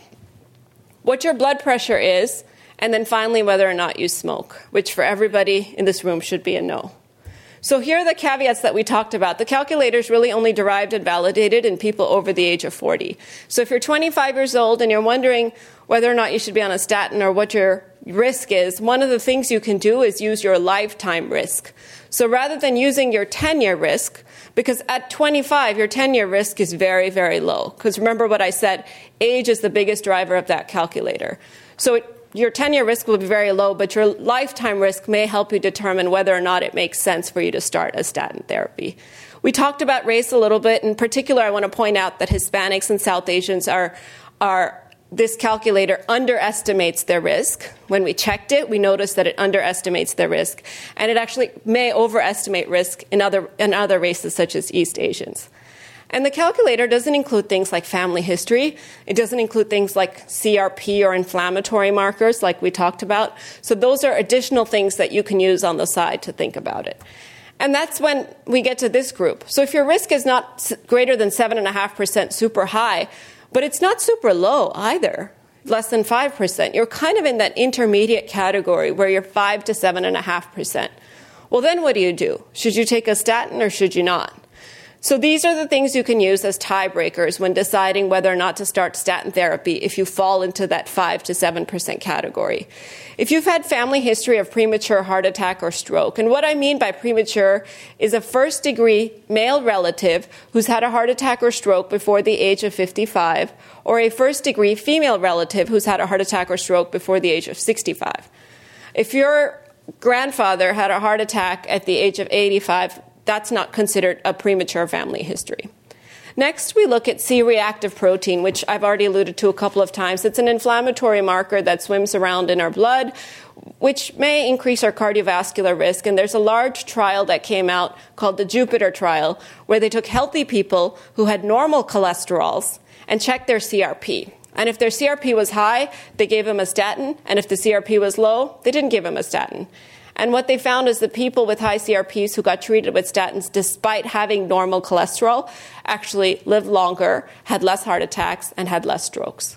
What your blood pressure is, and then finally whether or not you smoke, which for everybody in this room should be a no. So here are the caveats that we talked about. The calculator is really only derived and validated in people over the age of forty. So if you're twenty-five years old and you're wondering whether or not you should be on a statin or what your risk is, one of the things you can do is use your lifetime risk. So rather than using your ten-year risk, because at twenty-five, your ten-year risk is very, very low. Because remember what I said, age is the biggest driver of that calculator. So it your ten-year risk will be very low, but your lifetime risk may help you determine whether or not it makes sense for you to start a statin therapy. We talked about race a little bit. In particular, I want to point out that Hispanics and South Asians are, are this calculator underestimates their risk. When we checked it, we noticed that it underestimates their risk, and it actually may overestimate risk in other, in other races such as East Asians. And the calculator doesn't include things like family history. It doesn't include things like C R P or inflammatory markers like we talked about. So those are additional things that you can use on the side to think about it. And that's when we get to this group. So if your risk is not greater than seven point five percent super high, but it's not super low either, less than five percent, you're kind of in that intermediate category where you're five to seven point five percent. Well, then what do you do? Should you take a statin or should you not? So these are the things you can use as tiebreakers when deciding whether or not to start statin therapy if you fall into that five to seven percent category. If you've had family history of premature heart attack or stroke, and what I mean by premature is a first-degree male relative who's had a heart attack or stroke before the age of fifty-five, or a first-degree female relative who's had a heart attack or stroke before the age of sixty-five. If your grandfather had a heart attack at the age of eighty-five, that's not considered a premature family history. Next, we look at C-reactive protein, which I've already alluded to a couple of times. It's an inflammatory marker that swims around in our blood, which may increase our cardiovascular risk. And there's a large trial that came out called the Jupiter trial, where they took healthy people who had normal cholesterols and checked their C R P. And if their C R P was high, they gave them a statin. And if the C R P was low, they didn't give them a statin. And what they found is the people with high C R Ps who got treated with statins despite having normal cholesterol actually lived longer, had less heart attacks, and had less strokes.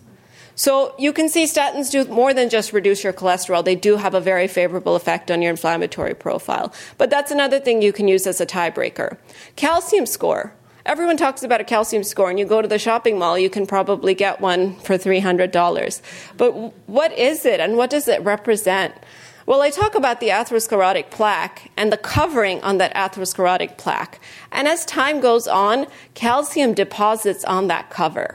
So you can see statins do more than just reduce your cholesterol. They do have a very favorable effect on your inflammatory profile. But that's another thing you can use as a tiebreaker. Calcium score. Everyone talks about a calcium score, and you go to the shopping mall, you can probably get one for three hundred dollars. But what is it, and what does it represent? Well, I talk about the atherosclerotic plaque and the covering on that atherosclerotic plaque. And as time goes on, calcium deposits on that cover.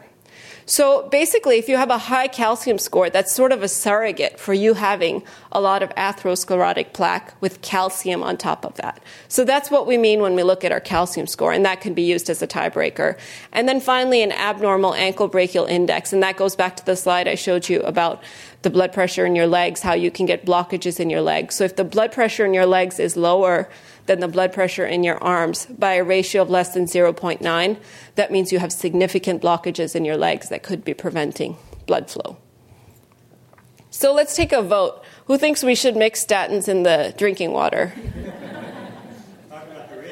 So basically, if you have a high calcium score, that's sort of a surrogate for you having a lot of atherosclerotic plaque with calcium on top of that. So that's what we mean when we look at our calcium score, and that can be used as a tiebreaker. And then finally, an abnormal ankle brachial index, and that goes back to the slide I showed you about the blood pressure in your legs, how you can get blockages in your legs. So if the blood pressure in your legs is lower than the blood pressure in your arms by a ratio of less than zero point nine, that means you have significant blockages in your legs that could be preventing blood flow. So let's take a vote. Who thinks we should mix statins in the drinking water? Talk about the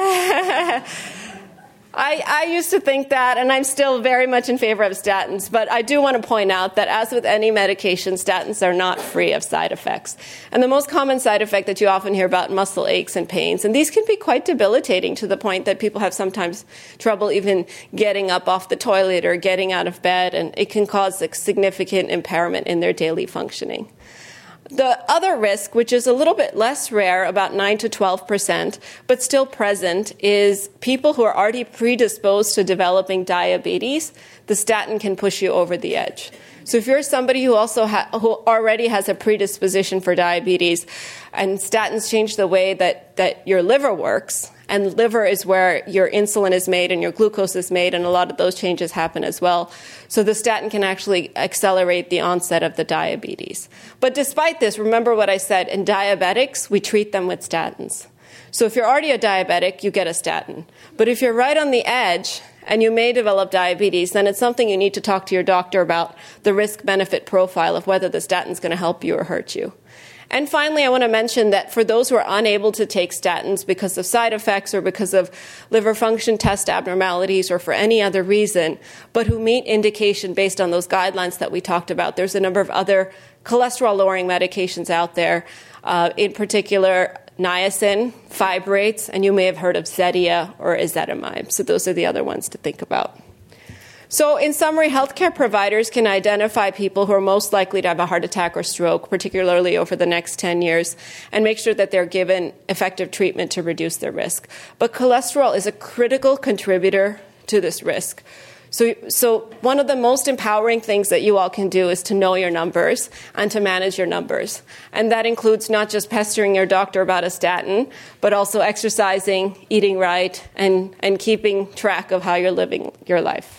risk. I, I used to think that, and I'm still very much in favor of statins, but I do want to point out that as with any medication, statins are not free of side effects. And the most common side effect that you often hear about, muscle aches and pains, and these can be quite debilitating to the point that people have sometimes trouble even getting up off the toilet or getting out of bed, and it can cause a significant impairment in their daily functioning. The other risk, which is a little bit less rare, about nine to twelve percent, but still present, is people who are already predisposed to developing diabetes. The statin can push you over the edge. So if you're somebody who also ha- who already has a predisposition for diabetes, and statins change the way that, that your liver works, and liver is where your insulin is made and your glucose is made, and a lot of those changes happen as well. So the statin can actually accelerate the onset of the diabetes. But despite this, remember what I said, in diabetics, we treat them with statins. So if you're already a diabetic, you get a statin. But if you're right on the edge and you may develop diabetes, then it's something you need to talk to your doctor about, the risk-benefit profile of whether the statin is going to help you or hurt you. And finally, I want to mention that for those who are unable to take statins because of side effects or because of liver function test abnormalities or for any other reason, but who meet indication based on those guidelines that we talked about, there's a number of other cholesterol-lowering medications out there, uh, in particular niacin, fibrates, and you may have heard of Zetia or ezetimibe. So those are the other ones to think about. So in summary, healthcare providers can identify people who are most likely to have a heart attack or stroke, particularly over the next ten years, and make sure that they're given effective treatment to reduce their risk. But cholesterol is a critical contributor to this risk. So, so one of the most empowering things that you all can do is to know your numbers and to manage your numbers. And that includes not just pestering your doctor about a statin, but also exercising, eating right, and, and keeping track of how you're living your life.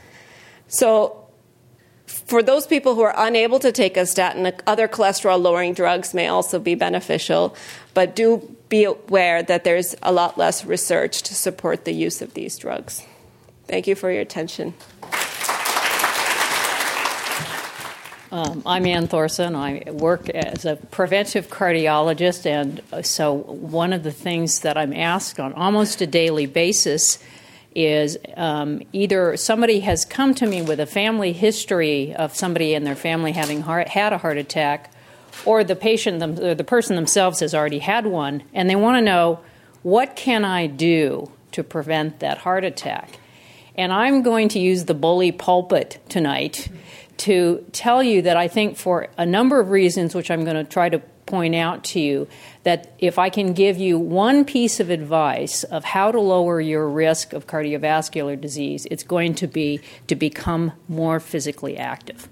So for those people who are unable to take a statin, other cholesterol-lowering drugs may also be beneficial, but do be aware that there's a lot less research to support the use of these drugs. Thank you for your attention. Um, I'm Ann Thorson. I work as a preventive cardiologist, and so one of the things that I'm asked on almost a daily basis is um, either somebody has come to me with a family history of somebody in their family having heart, had a heart attack, or the patient, them, or the person themselves has already had one, and they want to know, what can I do to prevent that heart attack? And I'm going to use the bully pulpit tonight to tell you that I think for a number of reasons, which I'm going to try to point out to you, that if I can give you one piece of advice of how to lower your risk of cardiovascular disease, it's going to be to become more physically active.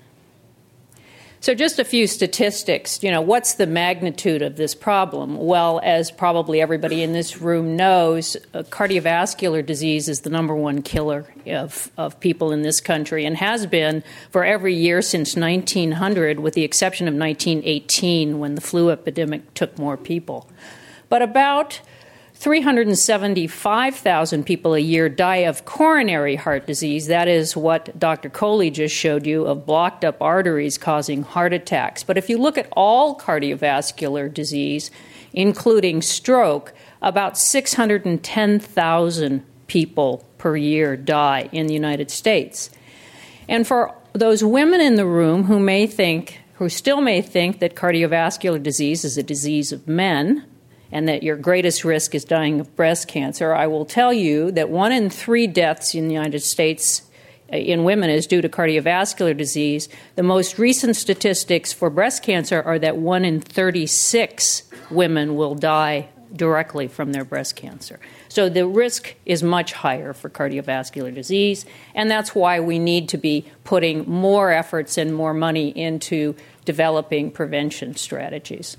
So just a few statistics. You know, what's the magnitude of this problem? Well, as probably everybody in this room knows, uh, cardiovascular disease is the number one killer of, of people in this country and has been for every year since nineteen hundred, with the exception of nineteen eighteen when the flu epidemic took more people. But about three hundred seventy-five thousand people a year die of coronary heart disease. That is what Doctor Coley just showed you, of blocked up arteries causing heart attacks. But if you look at all cardiovascular disease, including stroke, about six hundred ten thousand people per year die in the United States. And for those women in the room who may think, who still may think that cardiovascular disease is a disease of men, and that your greatest risk is dying of breast cancer, I will tell you that one in three deaths in the United States in women is due to cardiovascular disease. The most recent statistics for breast cancer are that one in thirty-six women will die directly from their breast cancer. So the risk is much higher for cardiovascular disease, and that's why we need to be putting more efforts and more money into developing prevention strategies.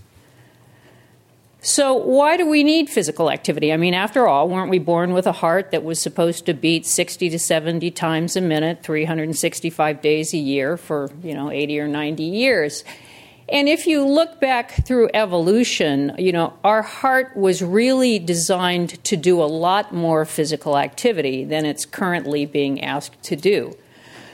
So why do we need physical activity? I mean, after all, weren't we born with a heart that was supposed to beat sixty to seventy times a minute, three hundred sixty-five days a year for, you know, eighty or ninety years? And if you look back through evolution, you know, our heart was really designed to do a lot more physical activity than it's currently being asked to do.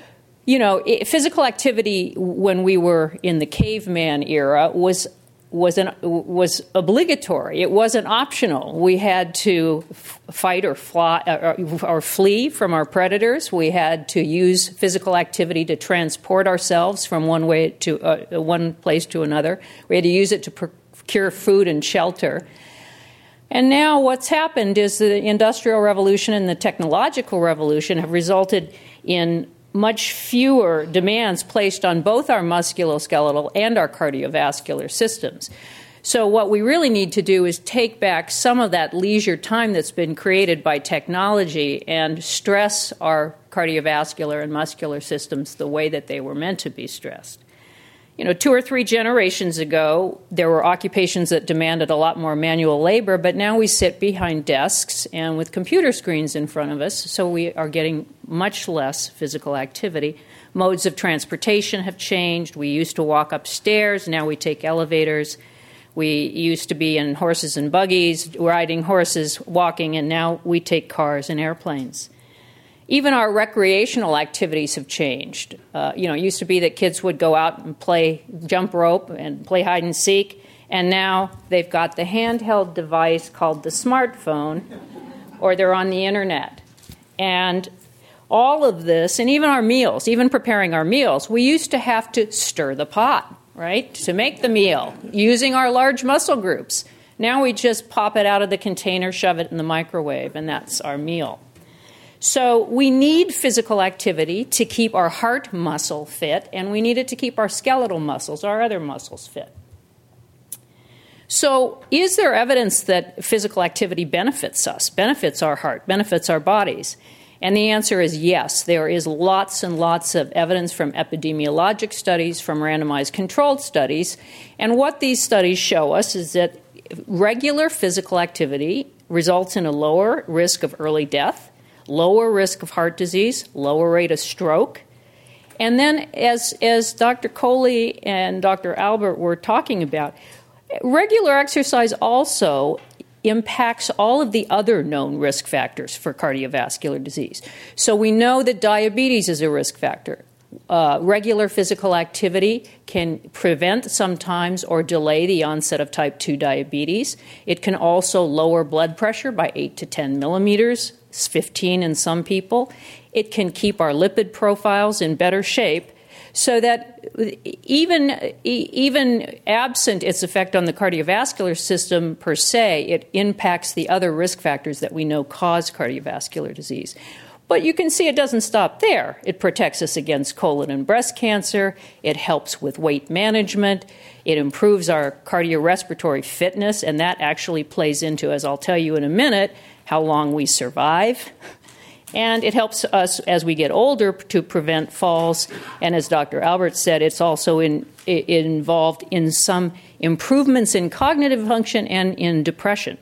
you know, it, physical activity when we were in the caveman era was was an, was obligatory. It wasn't optional. We had to f- fight or fly or, or flee from our predators. We had to use physical activity to transport ourselves from one way to uh, one place to another. We had to use it to procure food and shelter. And now what's happened is the Industrial Revolution and the technological revolution have resulted in much fewer demands placed on both our musculoskeletal and our cardiovascular systems. So what we really need to do is take back some of that leisure time that's been created by technology and stress our cardiovascular and muscular systems the way that they were meant to be stressed. You know, two or three generations ago, there were occupations that demanded a lot more manual labor, but now we sit behind desks and with computer screens in front of us, so we are getting much less physical activity. Modes of transportation have changed. We used to walk upstairs, now we take elevators. We used to be in horses and buggies, riding horses, walking, and now we take cars and airplanes. Even our recreational activities have changed. Uh, you know, it used to be that kids would go out and play jump rope and play hide and seek, and now they've got the handheld device called the smartphone, or they're on the internet. And all of this, and even our meals, even preparing our meals, we used to have to stir the pot, right, to make the meal using our large muscle groups. Now we just pop it out of the container, shove it in the microwave, and that's our meal. So we need physical activity to keep our heart muscle fit, and we need it to keep our skeletal muscles, our other muscles, fit. So is there evidence that physical activity benefits us, benefits our heart, benefits our bodies? And the answer is yes. There is lots and lots of evidence from epidemiologic studies, from randomized controlled studies. And what these studies show us is that regular physical activity results in a lower risk of early death, lower risk of heart disease, lower rate of stroke. And then, as, as Doctor Coley and Doctor Albert were talking about, regular exercise also impacts all of the other known risk factors for cardiovascular disease. So we know that diabetes is a risk factor. Uh, regular physical activity can prevent sometimes or delay the onset of type two diabetes. It can also lower blood pressure by eight to ten millimeters, fifteen in some people. It can keep our lipid profiles in better shape so that even, even absent its effect on the cardiovascular system per se, it impacts the other risk factors that we know cause cardiovascular disease. But you can see it doesn't stop there. It protects us against colon and breast cancer. It helps with weight management. It improves our cardiorespiratory fitness, and that actually plays into, as I'll tell you in a minute, how long we survive. And it helps us as we get older to prevent falls. And as Doctor Albert said, it's also in, it involved in some improvements in cognitive function and in depression.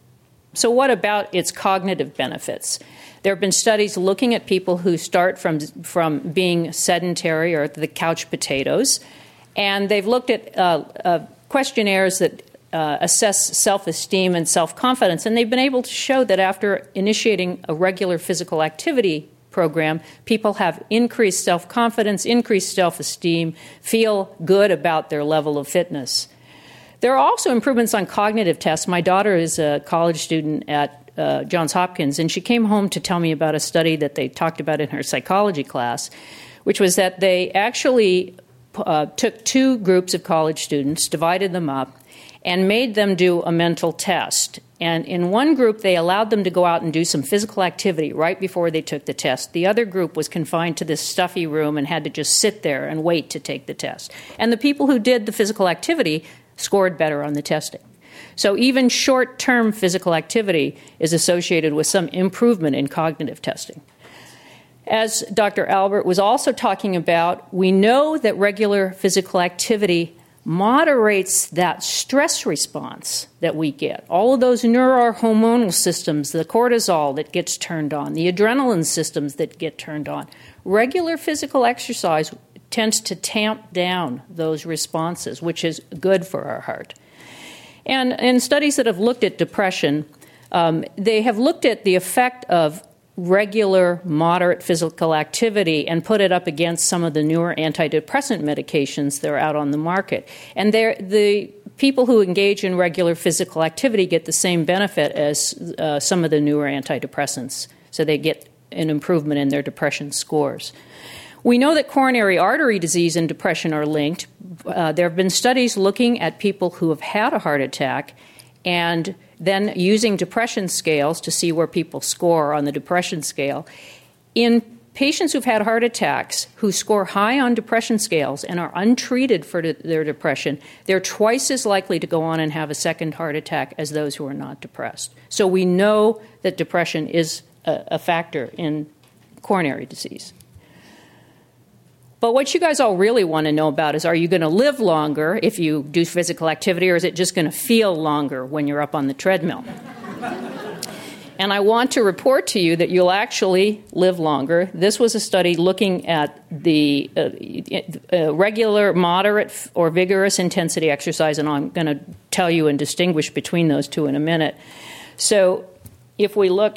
So what about its cognitive benefits? There have been studies looking at people who start from, from being sedentary or the couch potatoes, and they've looked at uh, uh, questionnaires that uh, assess self-esteem and self-confidence, and they've been able to show that after initiating a regular physical activity program, people have increased self-confidence, increased self-esteem, feel good about their level of fitness. There are also improvements on cognitive tests. My daughter is a college student at Uh, Johns Hopkins, and she came home to tell me about a study that they talked about in her psychology class, which was that they actually uh, took two groups of college students, divided them up, and made them do a mental test. And in one group, they allowed them to go out and do some physical activity right before they took the test. The other group was confined to this stuffy room and had to just sit there and wait to take the test. And the people who did the physical activity scored better on the testing. So even short-term physical activity is associated with some improvement in cognitive testing. As Doctor Albert was also talking about, we know that regular physical activity moderates that stress response that we get. All of those neurohormonal systems, the cortisol that gets turned on, the adrenaline systems that get turned on. Regular physical exercise tends to tamp down those responses, which is good for our heart. And in studies that have looked at depression, um, they have looked at the effect of regular, moderate physical activity and put it up against some of the newer antidepressant medications that are out on the market. And the people who engage in regular physical activity get the same benefit as uh, some of the newer antidepressants. So they get an improvement in their depression scores. We know that coronary artery disease and depression are linked. Uh, there have been studies looking at people who have had a heart attack and then using depression scales to see where people score on the depression scale. In patients who've had heart attacks who score high on depression scales and are untreated for de- their depression, they're twice as likely to go on and have a second heart attack as those who are not depressed. So we know that depression is a, a factor in coronary disease. But what you guys all really want to know about is, are you going to live longer if you do physical activity, or is it just going to feel longer when you're up on the treadmill? And I want to report to you that you'll actually live longer. This was a study looking at the uh, uh, regular, moderate, or vigorous intensity exercise, and I'm going to tell you and distinguish between those two in a minute. So if we look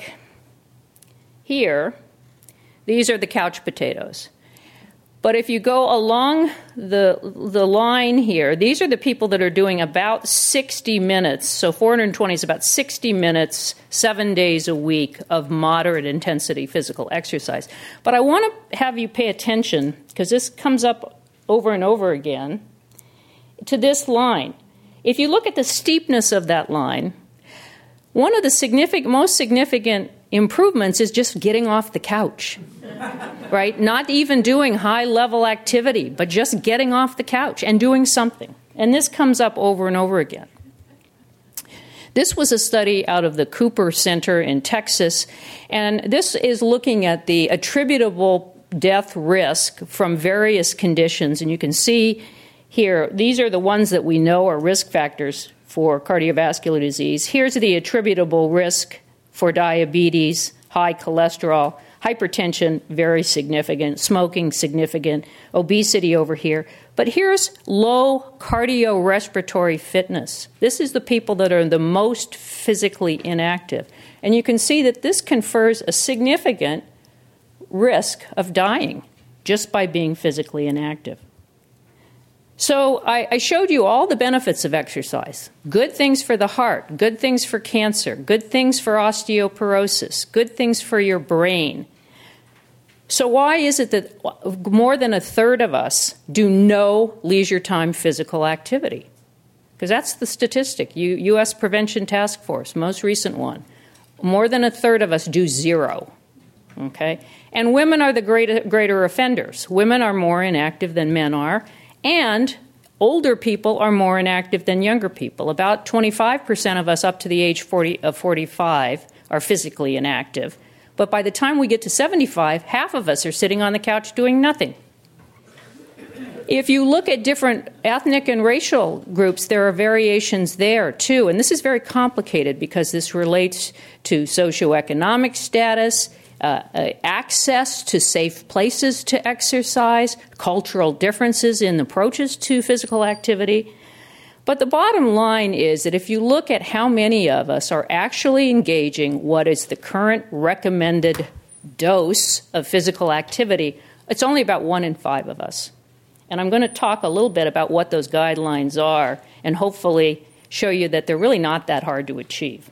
here, these are the couch potatoes. But if you go along the the line here, these are the people that are doing about sixty minutes. So four hundred twenty is about sixty minutes, seven days a week of moderate intensity physical exercise. But I want to have you pay attention, because this comes up over and over again, to this line. If you look at the steepness of that line, one of the significant, most significant improvements is just getting off the couch. Right? Not even doing high-level activity, but just getting off the couch and doing something. And this comes up over and over again. This was a study out of the Cooper Center in Texas, and this is looking at the attributable death risk from various conditions. And you can see here, these are the ones that we know are risk factors for cardiovascular disease. Here's the attributable risk for diabetes, high cholesterol, hypertension, very significant, smoking, significant, obesity over here. But here's low cardiorespiratory fitness. This is the people that are the most physically inactive. And you can see that this confers a significant risk of dying just by being physically inactive. So I, I showed you all the benefits of exercise. Good things for the heart, good things for cancer, good things for osteoporosis, good things for your brain. So why is it that more than a third of us do no leisure time physical activity? Because that's the statistic. U- U S Prevention Task Force, most recent one. More than a third of us do zero. Okay? And women are the greater, greater offenders. Women are more inactive than men are. And older people are more inactive than younger people. About twenty-five percent of us up to the age forty, of forty-five are physically inactive. But by the time we get to seventy-five, half of us are sitting on the couch doing nothing. If you look at different ethnic and racial groups, there are variations there, too. And this is very complicated because this relates to socioeconomic status, Uh, uh, access to safe places to exercise, cultural differences in approaches to physical activity. But the bottom line is that if you look at how many of us are actually engaging what is the current recommended dose of physical activity, it's only about one in five of us. And I'm going to talk a little bit about what those guidelines are and hopefully show you that they're really not that hard to achieve.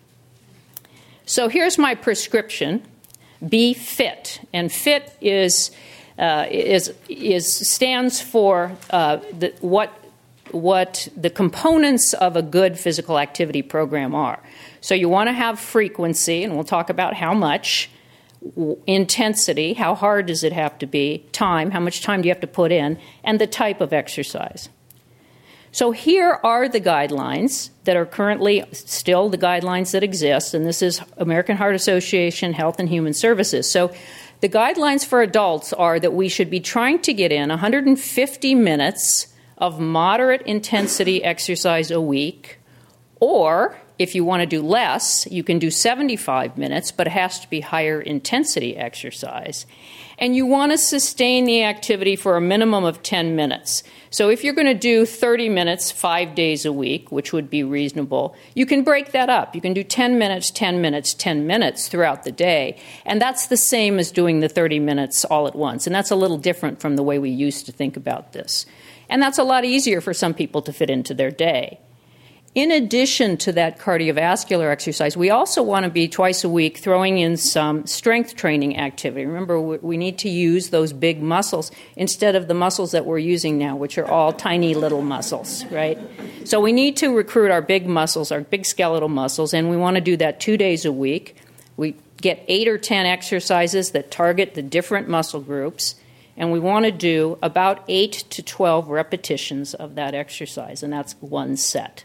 So here's my prescription. Be fit, and fit is uh, is is stands for uh, the, what what the components of a good physical activity program are. So you want to have frequency, and we'll talk about how much, intensity, how hard does it have to be, time, how much time do you have to put in, and the type of exercise. So here are the guidelines that are currently still the guidelines that exist, and this is American Heart Association Health and Human Services. So the guidelines for adults are that we should be trying to get in one hundred fifty minutes of moderate intensity exercise a week, or if you want to do less, you can do seventy-five minutes, but it has to be higher intensity exercise. And you want to sustain the activity for a minimum of ten minutes. So if you're going to do thirty minutes five days a week, which would be reasonable, you can break that up. You can do ten minutes, ten minutes, ten minutes throughout the day. And that's the same as doing the thirty minutes all at once. And that's a little different from the way we used to think about this. And that's a lot easier for some people to fit into their day. In addition to that cardiovascular exercise, we also want to be twice a week throwing in some strength training activity. Remember, we need to use those big muscles instead of the muscles that we're using now, which are all tiny little muscles, right? So we need to recruit our big muscles, our big skeletal muscles, and we want to do that two days a week. We get eight or ten exercises that target the different muscle groups, and we want to do about eight to twelve repetitions of that exercise, and that's one set.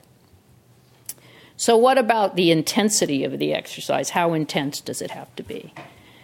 So what about the intensity of the exercise? How intense does it have to be?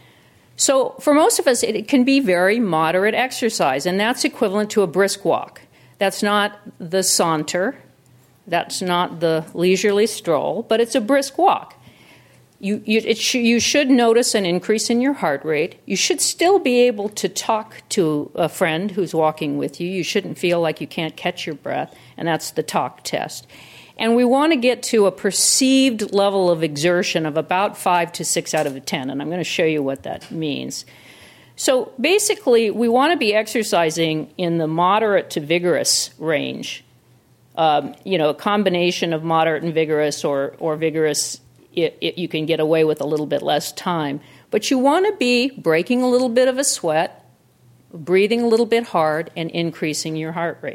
So for most of us, it can be very moderate exercise, and that's equivalent to a brisk walk. That's not the saunter. That's not the leisurely stroll, but it's a brisk walk. You, you, it sh- you should notice an increase in your heart rate. You should still be able to talk to a friend who's walking with you. You shouldn't feel like you can't catch your breath, and that's the talk test. And we want to get to a perceived level of exertion of about five to six out of a ten, and I'm going to show you what that means. So basically, we want to be exercising in the moderate to vigorous range. Um, you know, a combination of moderate and vigorous, or, or vigorous, it, it, you can get away with a little bit less time. But you want to be breaking a little bit of a sweat, breathing a little bit hard, and increasing your heart rate.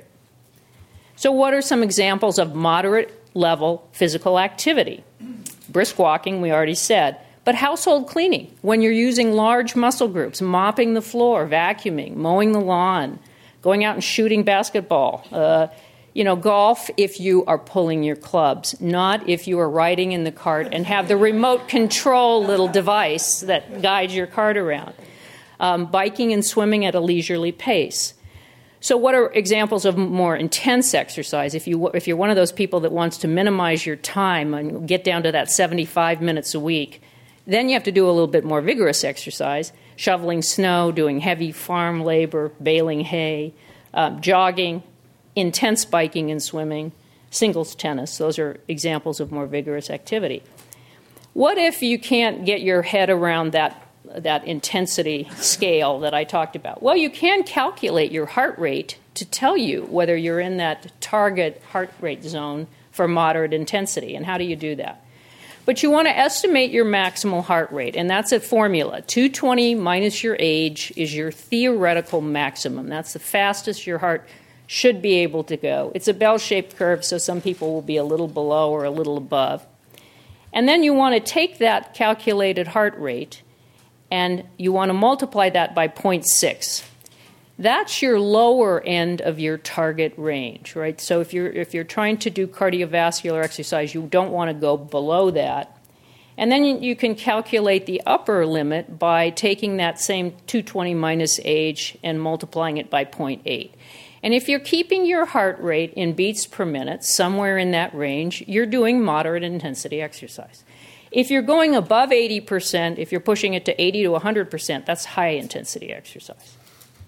So what are some examples of moderate-level physical activity? Brisk walking, we already said. But household cleaning, when you're using large muscle groups, mopping the floor, vacuuming, mowing the lawn, going out and shooting basketball. Uh, you know, golf if you are pulling your clubs, not if you are riding in the cart and have the remote control little device that guides your cart around. Um, biking and swimming at a leisurely pace. So what are examples of more intense exercise? If, you, if you're one of those people that wants to minimize your time and get down to that seventy-five minutes a week, then you have to do a little bit more vigorous exercise, shoveling snow, doing heavy farm labor, baling hay, uh, jogging, intense biking and swimming, singles tennis. Those are examples of more vigorous activity. What if you can't get your head around that that intensity scale that I talked about? Well, you can calculate your heart rate to tell you whether you're in that target heart rate zone for moderate intensity. And how do you do that? But you want to estimate your maximal heart rate, and that's a formula. two twenty minus your age is your theoretical maximum. That's the fastest your heart should be able to go. It's a bell-shaped curve, so some people will be a little below or a little above. And then you want to take that calculated heart rate and you want to multiply that by zero point six. That's your lower end of your target range, right? So if you're if you're trying to do cardiovascular exercise, you don't want to go below that. And then you can calculate the upper limit by taking that same two twenty minus age and multiplying it by zero point eight. And if you're keeping your heart rate in beats per minute, somewhere in that range, you're doing moderate intensity exercise. If you're going above eighty percent, if you're pushing it to eighty to one hundred percent, that's high-intensity exercise.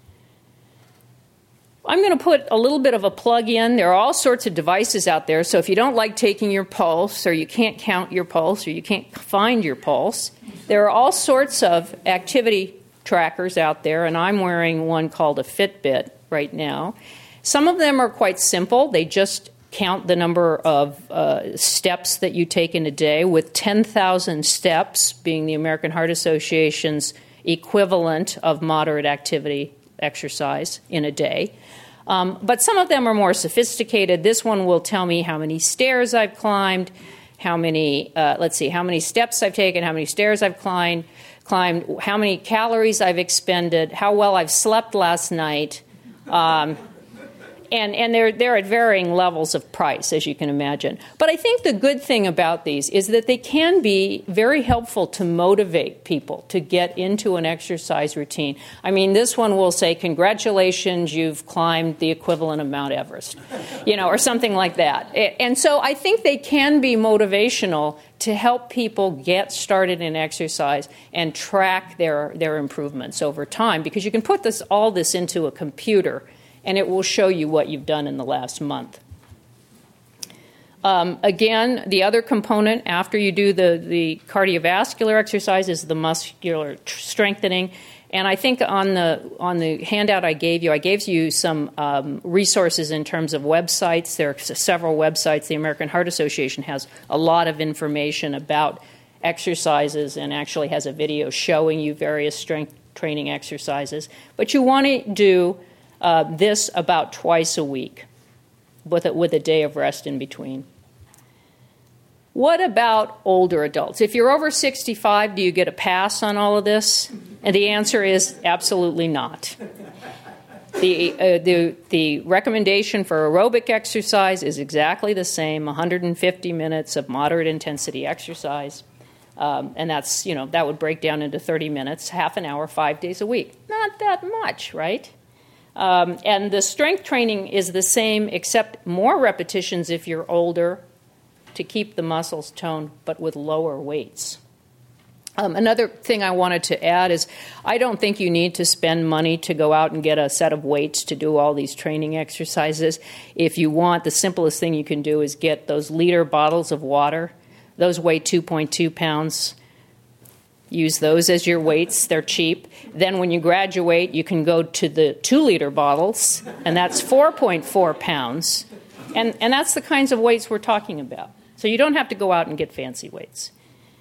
I'm going to put a little bit of a plug in. There are all sorts of devices out there, so if you don't like taking your pulse, or you can't count your pulse, or you can't find your pulse, there are all sorts of activity trackers out there, and I'm wearing one called a Fitbit right now. Some of them are quite simple. They just count the number of uh, steps that you take in a day, with ten thousand steps being the American Heart Association's equivalent of moderate activity exercise in a day. Um, but some of them are more sophisticated. This one will tell me how many stairs I've climbed, how many, uh, let's see, how many steps I've taken, how many stairs I've climbed, climbed, how many calories I've expended, how well I've slept last night. Um, And, and they're, they're at varying levels of price, as you can imagine. But I think the good thing about these is that they can be very helpful to motivate people to get into an exercise routine. I mean, this one will say, congratulations, you've climbed the equivalent of Mount Everest, you know, or something like that. And so I think they can be motivational to help people get started in exercise and track their, their improvements over time, because you can put this all this into a computer and it will show you what you've done in the last month. Um, again, the other component after you do the, the cardiovascular exercise is the muscular tr- strengthening. And I think on the on the handout I gave you, I gave you some um, resources in terms of websites. There are several websites. The American Heart Association has a lot of information about exercises and actually has a video showing you various strength training exercises. But you want to do uh, this about twice a week with a, with a day of rest in between. What about older adults? If you're over sixty-five, do you get a pass on all of this? And the answer is absolutely not. The, uh, the, the recommendation for aerobic exercise is exactly the same, one hundred fifty minutes of moderate intensity exercise. Um, and that's, you know, that would break down into thirty minutes, half an hour, five days a week. Not that much, right? Um, and the strength training is the same, except more repetitions if you're older to keep the muscles toned, but with lower weights. Um, another thing I wanted to add is I don't think you need to spend money to go out and get a set of weights to do all these training exercises. If you want, the simplest thing you can do is get those liter bottles of water. Those weigh two point two pounds. Use those as your weights. They're cheap. Then when you graduate, you can go to the two-liter bottles, and that's four point four pounds. And, and that's the kinds of weights we're talking about. So you don't have to go out and get fancy weights.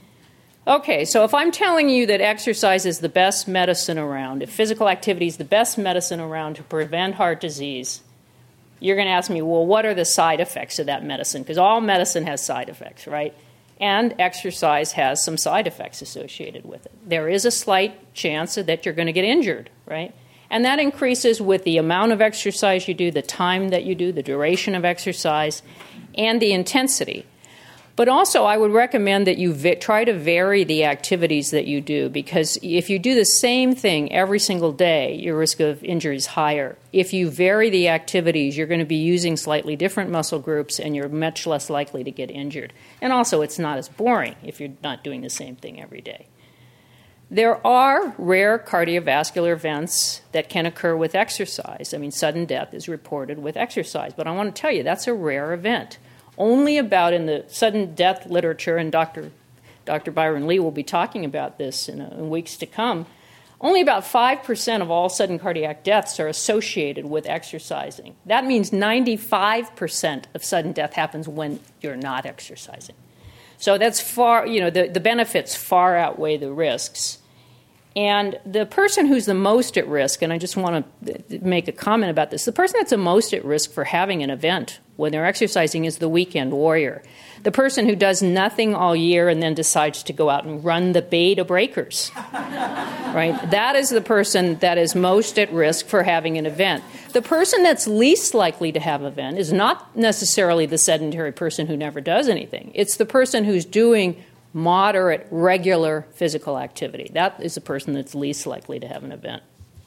Okay, so if I'm telling you that exercise is the best medicine around, if physical activity is the best medicine around to prevent heart disease, you're going to ask me, well, what are the side effects of that medicine? Because all medicine has side effects, right? And exercise has some side effects associated with it. There is a slight chance that you're going to get injured, right? And that increases with the amount of exercise you do, the time that you do, the duration of exercise, and the intensity. But also, I would recommend that you vi- try to vary the activities that you do, because if you do the same thing every single day, your risk of injury is higher. If you vary the activities, you're going to be using slightly different muscle groups, and you're much less likely to get injured. And also, it's not as boring if you're not doing the same thing every day. There are rare cardiovascular events that can occur with exercise. I mean, sudden death is reported with exercise, but I want to tell you that's a rare event. Only about in the sudden death literature, and Doctor Doctor Byron Lee will be talking about this in, a, in weeks to come, only about five percent of all sudden cardiac deaths are associated with exercising. That means ninety-five percent of sudden death happens when you're not exercising. So that's far, you know, the, the benefits far outweigh the risks. And the person who's the most at risk, and I just want to make a comment about this, the person that's the most at risk for having an event when they're exercising is the weekend warrior. The person who does nothing all year and then decides to go out and run the Beta Breakers, right? That is the person that is most at risk for having an event. The person that's least likely to have an event is not necessarily the sedentary person who never does anything. It's the person who's doing moderate, regular physical activity. That is the person that's least likely to have an event.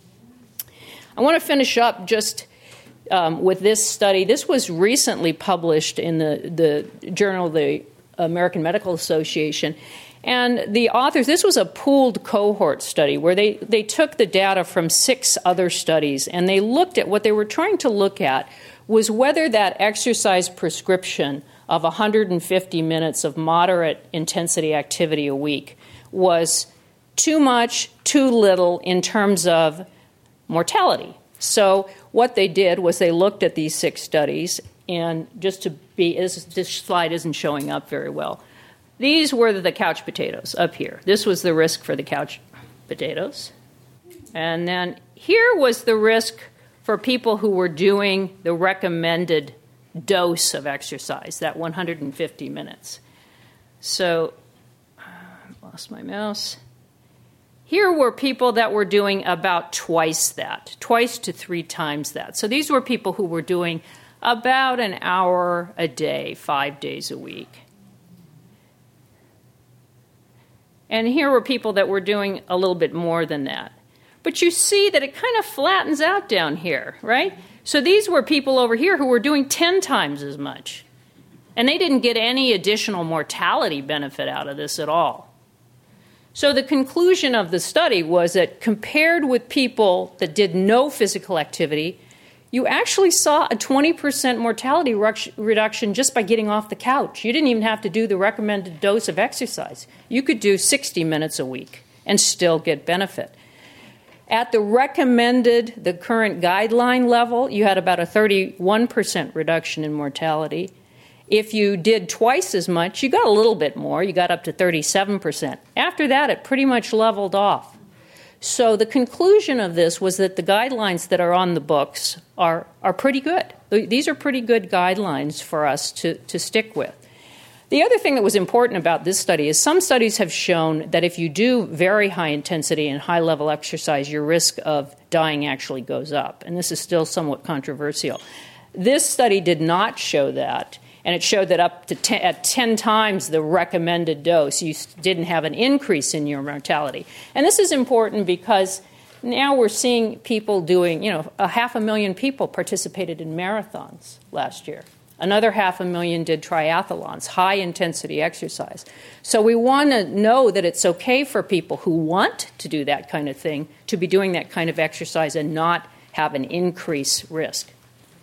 I want to finish up just um, with this study. This was recently published in the, the journal of the American Medical Association. And the authors, this was a pooled cohort study where they, they took the data from six other studies, and they looked at what they were trying to look at was whether that exercise prescription of one hundred fifty minutes of moderate intensity activity a week was too much, too little in terms of mortality. So what they did was they looked at these six studies, and just to be, this, this slide isn't showing up very well. These were the couch potatoes up here. This was the risk for the couch potatoes. And then here was the risk for people who were doing the recommended dose of exercise, that one hundred fifty minutes. So, I lost my mouse. Here were people that were doing about twice that, twice to three times that. So these were people who were doing about an hour a day, five days a week. And here were people that were doing a little bit more than that. But you see that it kind of flattens out down here, right? So these were people over here who were doing ten times as much. And they didn't get any additional mortality benefit out of this at all. So the conclusion of the study was that compared with people that did no physical activity, you actually saw a twenty percent mortality reduction just by getting off the couch. You didn't even have to do the recommended dose of exercise. You could do sixty minutes a week and still get benefit. At the recommended, the current guideline level, you had about a thirty-one percent reduction in mortality. If you did twice as much, you got a little bit more. You got up to thirty-seven percent. After that, it pretty much leveled off. So the conclusion of this was that the guidelines that are on the books are, are pretty good. These are pretty good guidelines for us to, to stick with. The other thing that was important about this study is some studies have shown that if you do very high intensity and high level exercise, your risk of dying actually goes up. And this is still somewhat controversial. This study did not show that. And it showed that up to ten, at ten times the recommended dose, you didn't have an increase in your mortality. And this is important because now we're seeing people doing, you know, a half a million people participated in marathons last year. Another half a million did triathlons, high-intensity exercise. So we want to know that it's okay for people who want to do that kind of thing to be doing that kind of exercise and not have an increased risk.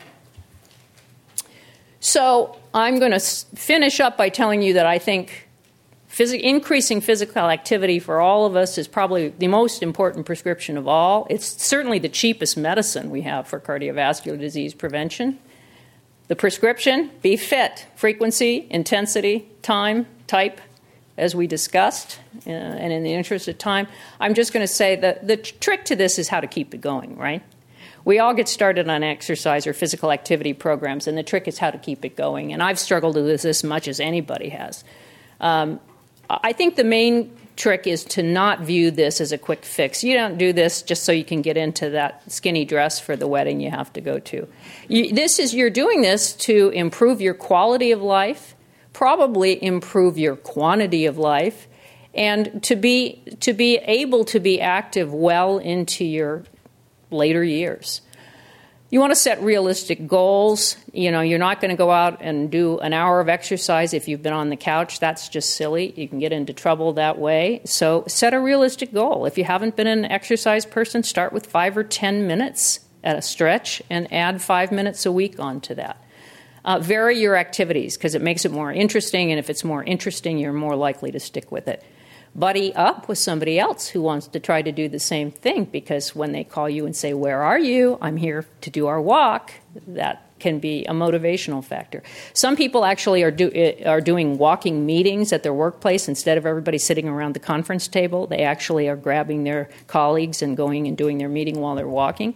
So I'm going to finish up by telling you that I think phys- increasing physical activity for all of us is probably the most important prescription of all. It's certainly the cheapest medicine we have for cardiovascular disease prevention. The prescription, be fit, frequency, intensity, time, type, as we discussed, uh, and in the interest of time, I'm just going to say that the t- trick to this is how to keep it going, right? We all get started on exercise or physical activity programs, and the trick is how to keep it going. And I've struggled with this as much as anybody has. Um, I think the main trick is to not view this as a quick fix. You don't do this just so you can get into that skinny dress for the wedding you have to go to. You, this is you're doing this to improve your quality of life, probably improve your quantity of life, and to be to be able to be active well into your later years. You want to set realistic goals. You know, you're not going to go out and do an hour of exercise if you've been on the couch. That's just silly. You can get into trouble that way. So set a realistic goal. If you haven't been an exercise person, start with five or ten minutes at a stretch and add five minutes a week onto that. Uh, vary your activities because it makes it more interesting, and if it's more interesting, you're more likely to stick with it. Buddy up with somebody else who wants to try to do the same thing, because when they call you and say, "Where are you? I'm here to do our walk," that can be a motivational factor. Some people actually are, do, are doing walking meetings at their workplace. Instead of everybody sitting around the conference table, they actually are grabbing their colleagues and going and doing their meeting while they're walking.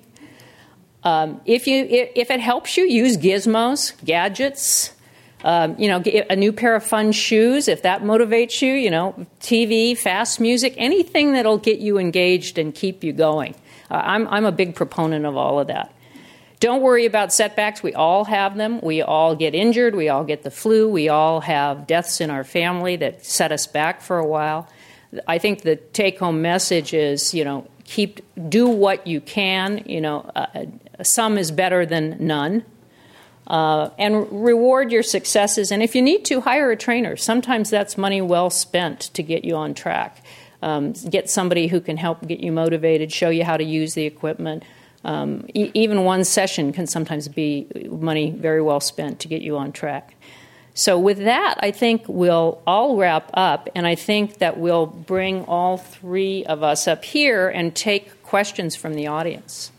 Um, if you if it helps you, use gizmos, gadgets. Um, you know, get a new pair of fun shoes, if that motivates you, you know, T V, fast music, anything that'll get you engaged and keep you going. Uh, I'm, I'm a big proponent of all of that. Don't worry about setbacks. We all have them. We all get injured. We all get the flu. We all have deaths in our family that set us back for a while. I think the take-home message is, you know, keep do what you can. You know, uh, some is better than none. Uh, and reward your successes. And if you need to, hire a trainer. Sometimes that's money well spent to get you on track. Um, get somebody who can help get you motivated, show you how to use the equipment. Um, e- even one session can sometimes be money very well spent to get you on track. So with that, I think we'll all wrap up, and I think that we'll bring all three of us up here and take questions from the audience.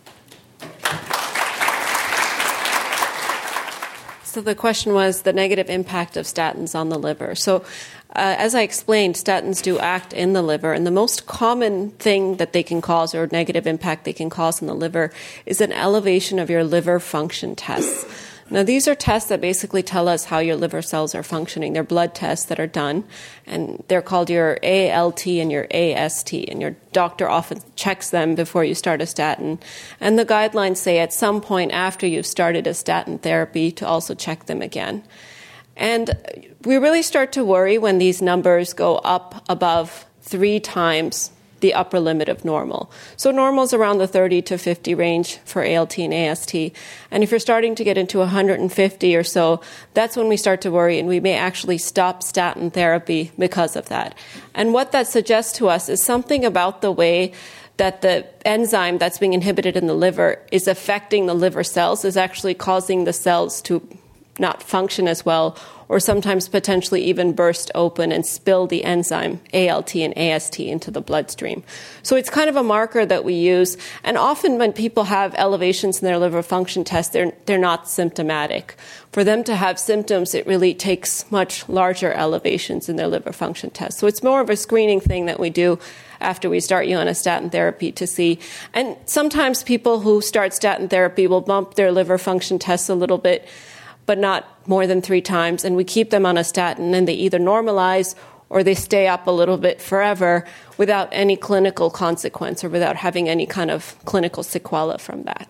So the question was the negative impact of statins on the liver. So uh, as I explained, statins do act in the liver, and the most common thing that they can cause or negative impact they can cause in the liver is an elevation of your liver function tests. Now, these are tests that basically tell us how your liver cells are functioning. They're blood tests that are done, and they're called your A L T and your A S T, and your doctor often checks them before you start a statin. And the guidelines say at some point after you've started a statin therapy to also check them again. And we really start to worry when these numbers go up above three times the upper limit of normal. So normal is around the thirty to fifty range for A L T and A S T. And if you're starting to get into one hundred fifty or so, that's when we start to worry, and we may actually stop statin therapy because of that. And what that suggests to us is something about the way that the enzyme that's being inhibited in the liver is affecting the liver cells, is actually causing the cells to not function as well, or sometimes potentially even burst open and spill the enzyme A L T and A S T into the bloodstream. So it's kind of a marker that we use. And often when people have elevations in their liver function test, they're, they're not symptomatic. For them to have symptoms, it really takes much larger elevations in their liver function test. So it's more of a screening thing that we do after we start you on a statin therapy to see. And sometimes people who start statin therapy will bump their liver function tests a little bit, but not more than three times, and we keep them on a statin, and they either normalize or they stay up a little bit forever without any clinical consequence or without having any kind of clinical sequela from that.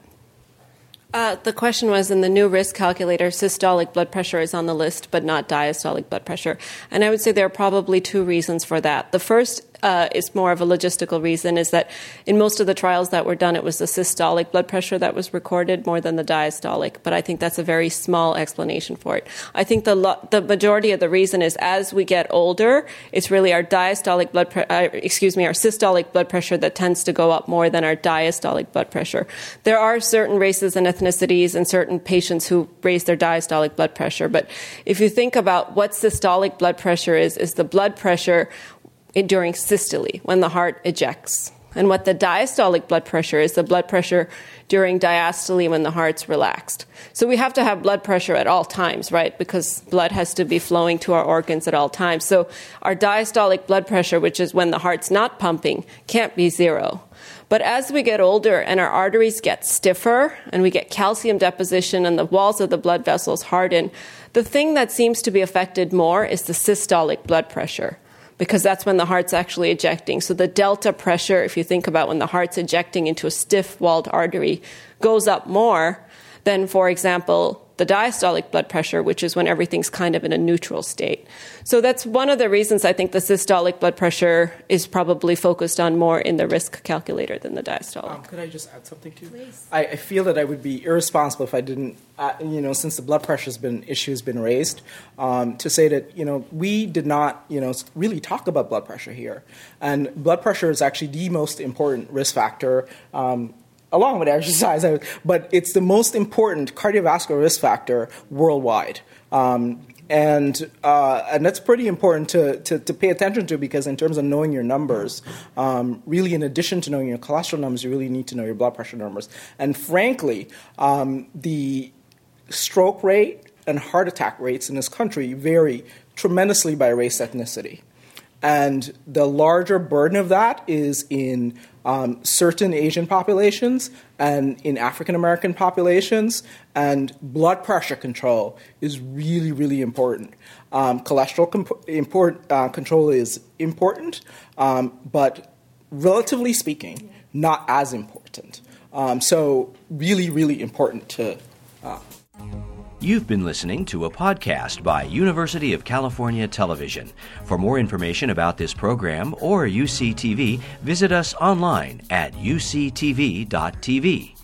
Uh, the question was, in the new risk calculator, systolic blood pressure is on the list, but not diastolic blood pressure. And I would say there are probably two reasons for that. The first uh, is more of a logistical reason, is that in most of the trials that were done, it was the systolic blood pressure that was recorded more than the diastolic. But I think that's a very small explanation for it. I think the lo- the majority of the reason is as we get older, it's really our diastolic blood pre- uh, excuse me, our systolic blood pressure that tends to go up more than our diastolic blood pressure. There are certain races and ethnicities and certain patients who raise their diastolic blood pressure. But if you think about what systolic blood pressure is, is the blood pressure during systole, when the heart ejects. And what the diastolic blood pressure is, the blood pressure during diastole when the heart's relaxed. So we have to have blood pressure at all times, right? Because blood has to be flowing to our organs at all times. So our diastolic blood pressure, which is when the heart's not pumping, can't be zero. But as we get older and our arteries get stiffer and we get calcium deposition and the walls of the blood vessels harden, the thing that seems to be affected more is the systolic blood pressure, because that's when the heart's actually ejecting. So the delta pressure, if you think about when the heart's ejecting into a stiff-walled artery, goes up more than, for example, the diastolic blood pressure, which is when everything's kind of in a neutral state. So that's one of the reasons I think the systolic blood pressure is probably focused on more in the risk calculator than the diastolic. Um, could I just add something too? Please. I, I feel that I would be irresponsible if I didn't, uh, you know, since the blood pressure's been issue has been raised, um, to say that, you know, we did not, you know, really talk about blood pressure here. And blood pressure is actually the most important risk factor, um, along with exercise, but it's the most important cardiovascular risk factor worldwide. Um, and uh, and that's pretty important to, to, to pay attention to, because in terms of knowing your numbers, um, really in addition to knowing your cholesterol numbers, you really need to know your blood pressure numbers. And frankly, um, the stroke rate and heart attack rates in this country vary tremendously by race ethnicity. And the larger burden of that is in um, certain Asian populations and in African American populations. And blood pressure control is really, really important. Um, cholesterol comp- import, uh, control is important, um, but relatively speaking, not as important. Um, so really, really important to... Uh, You've been listening to a podcast by University of California Television. For more information about this program or U C T V, visit us online at U C T V dot T V.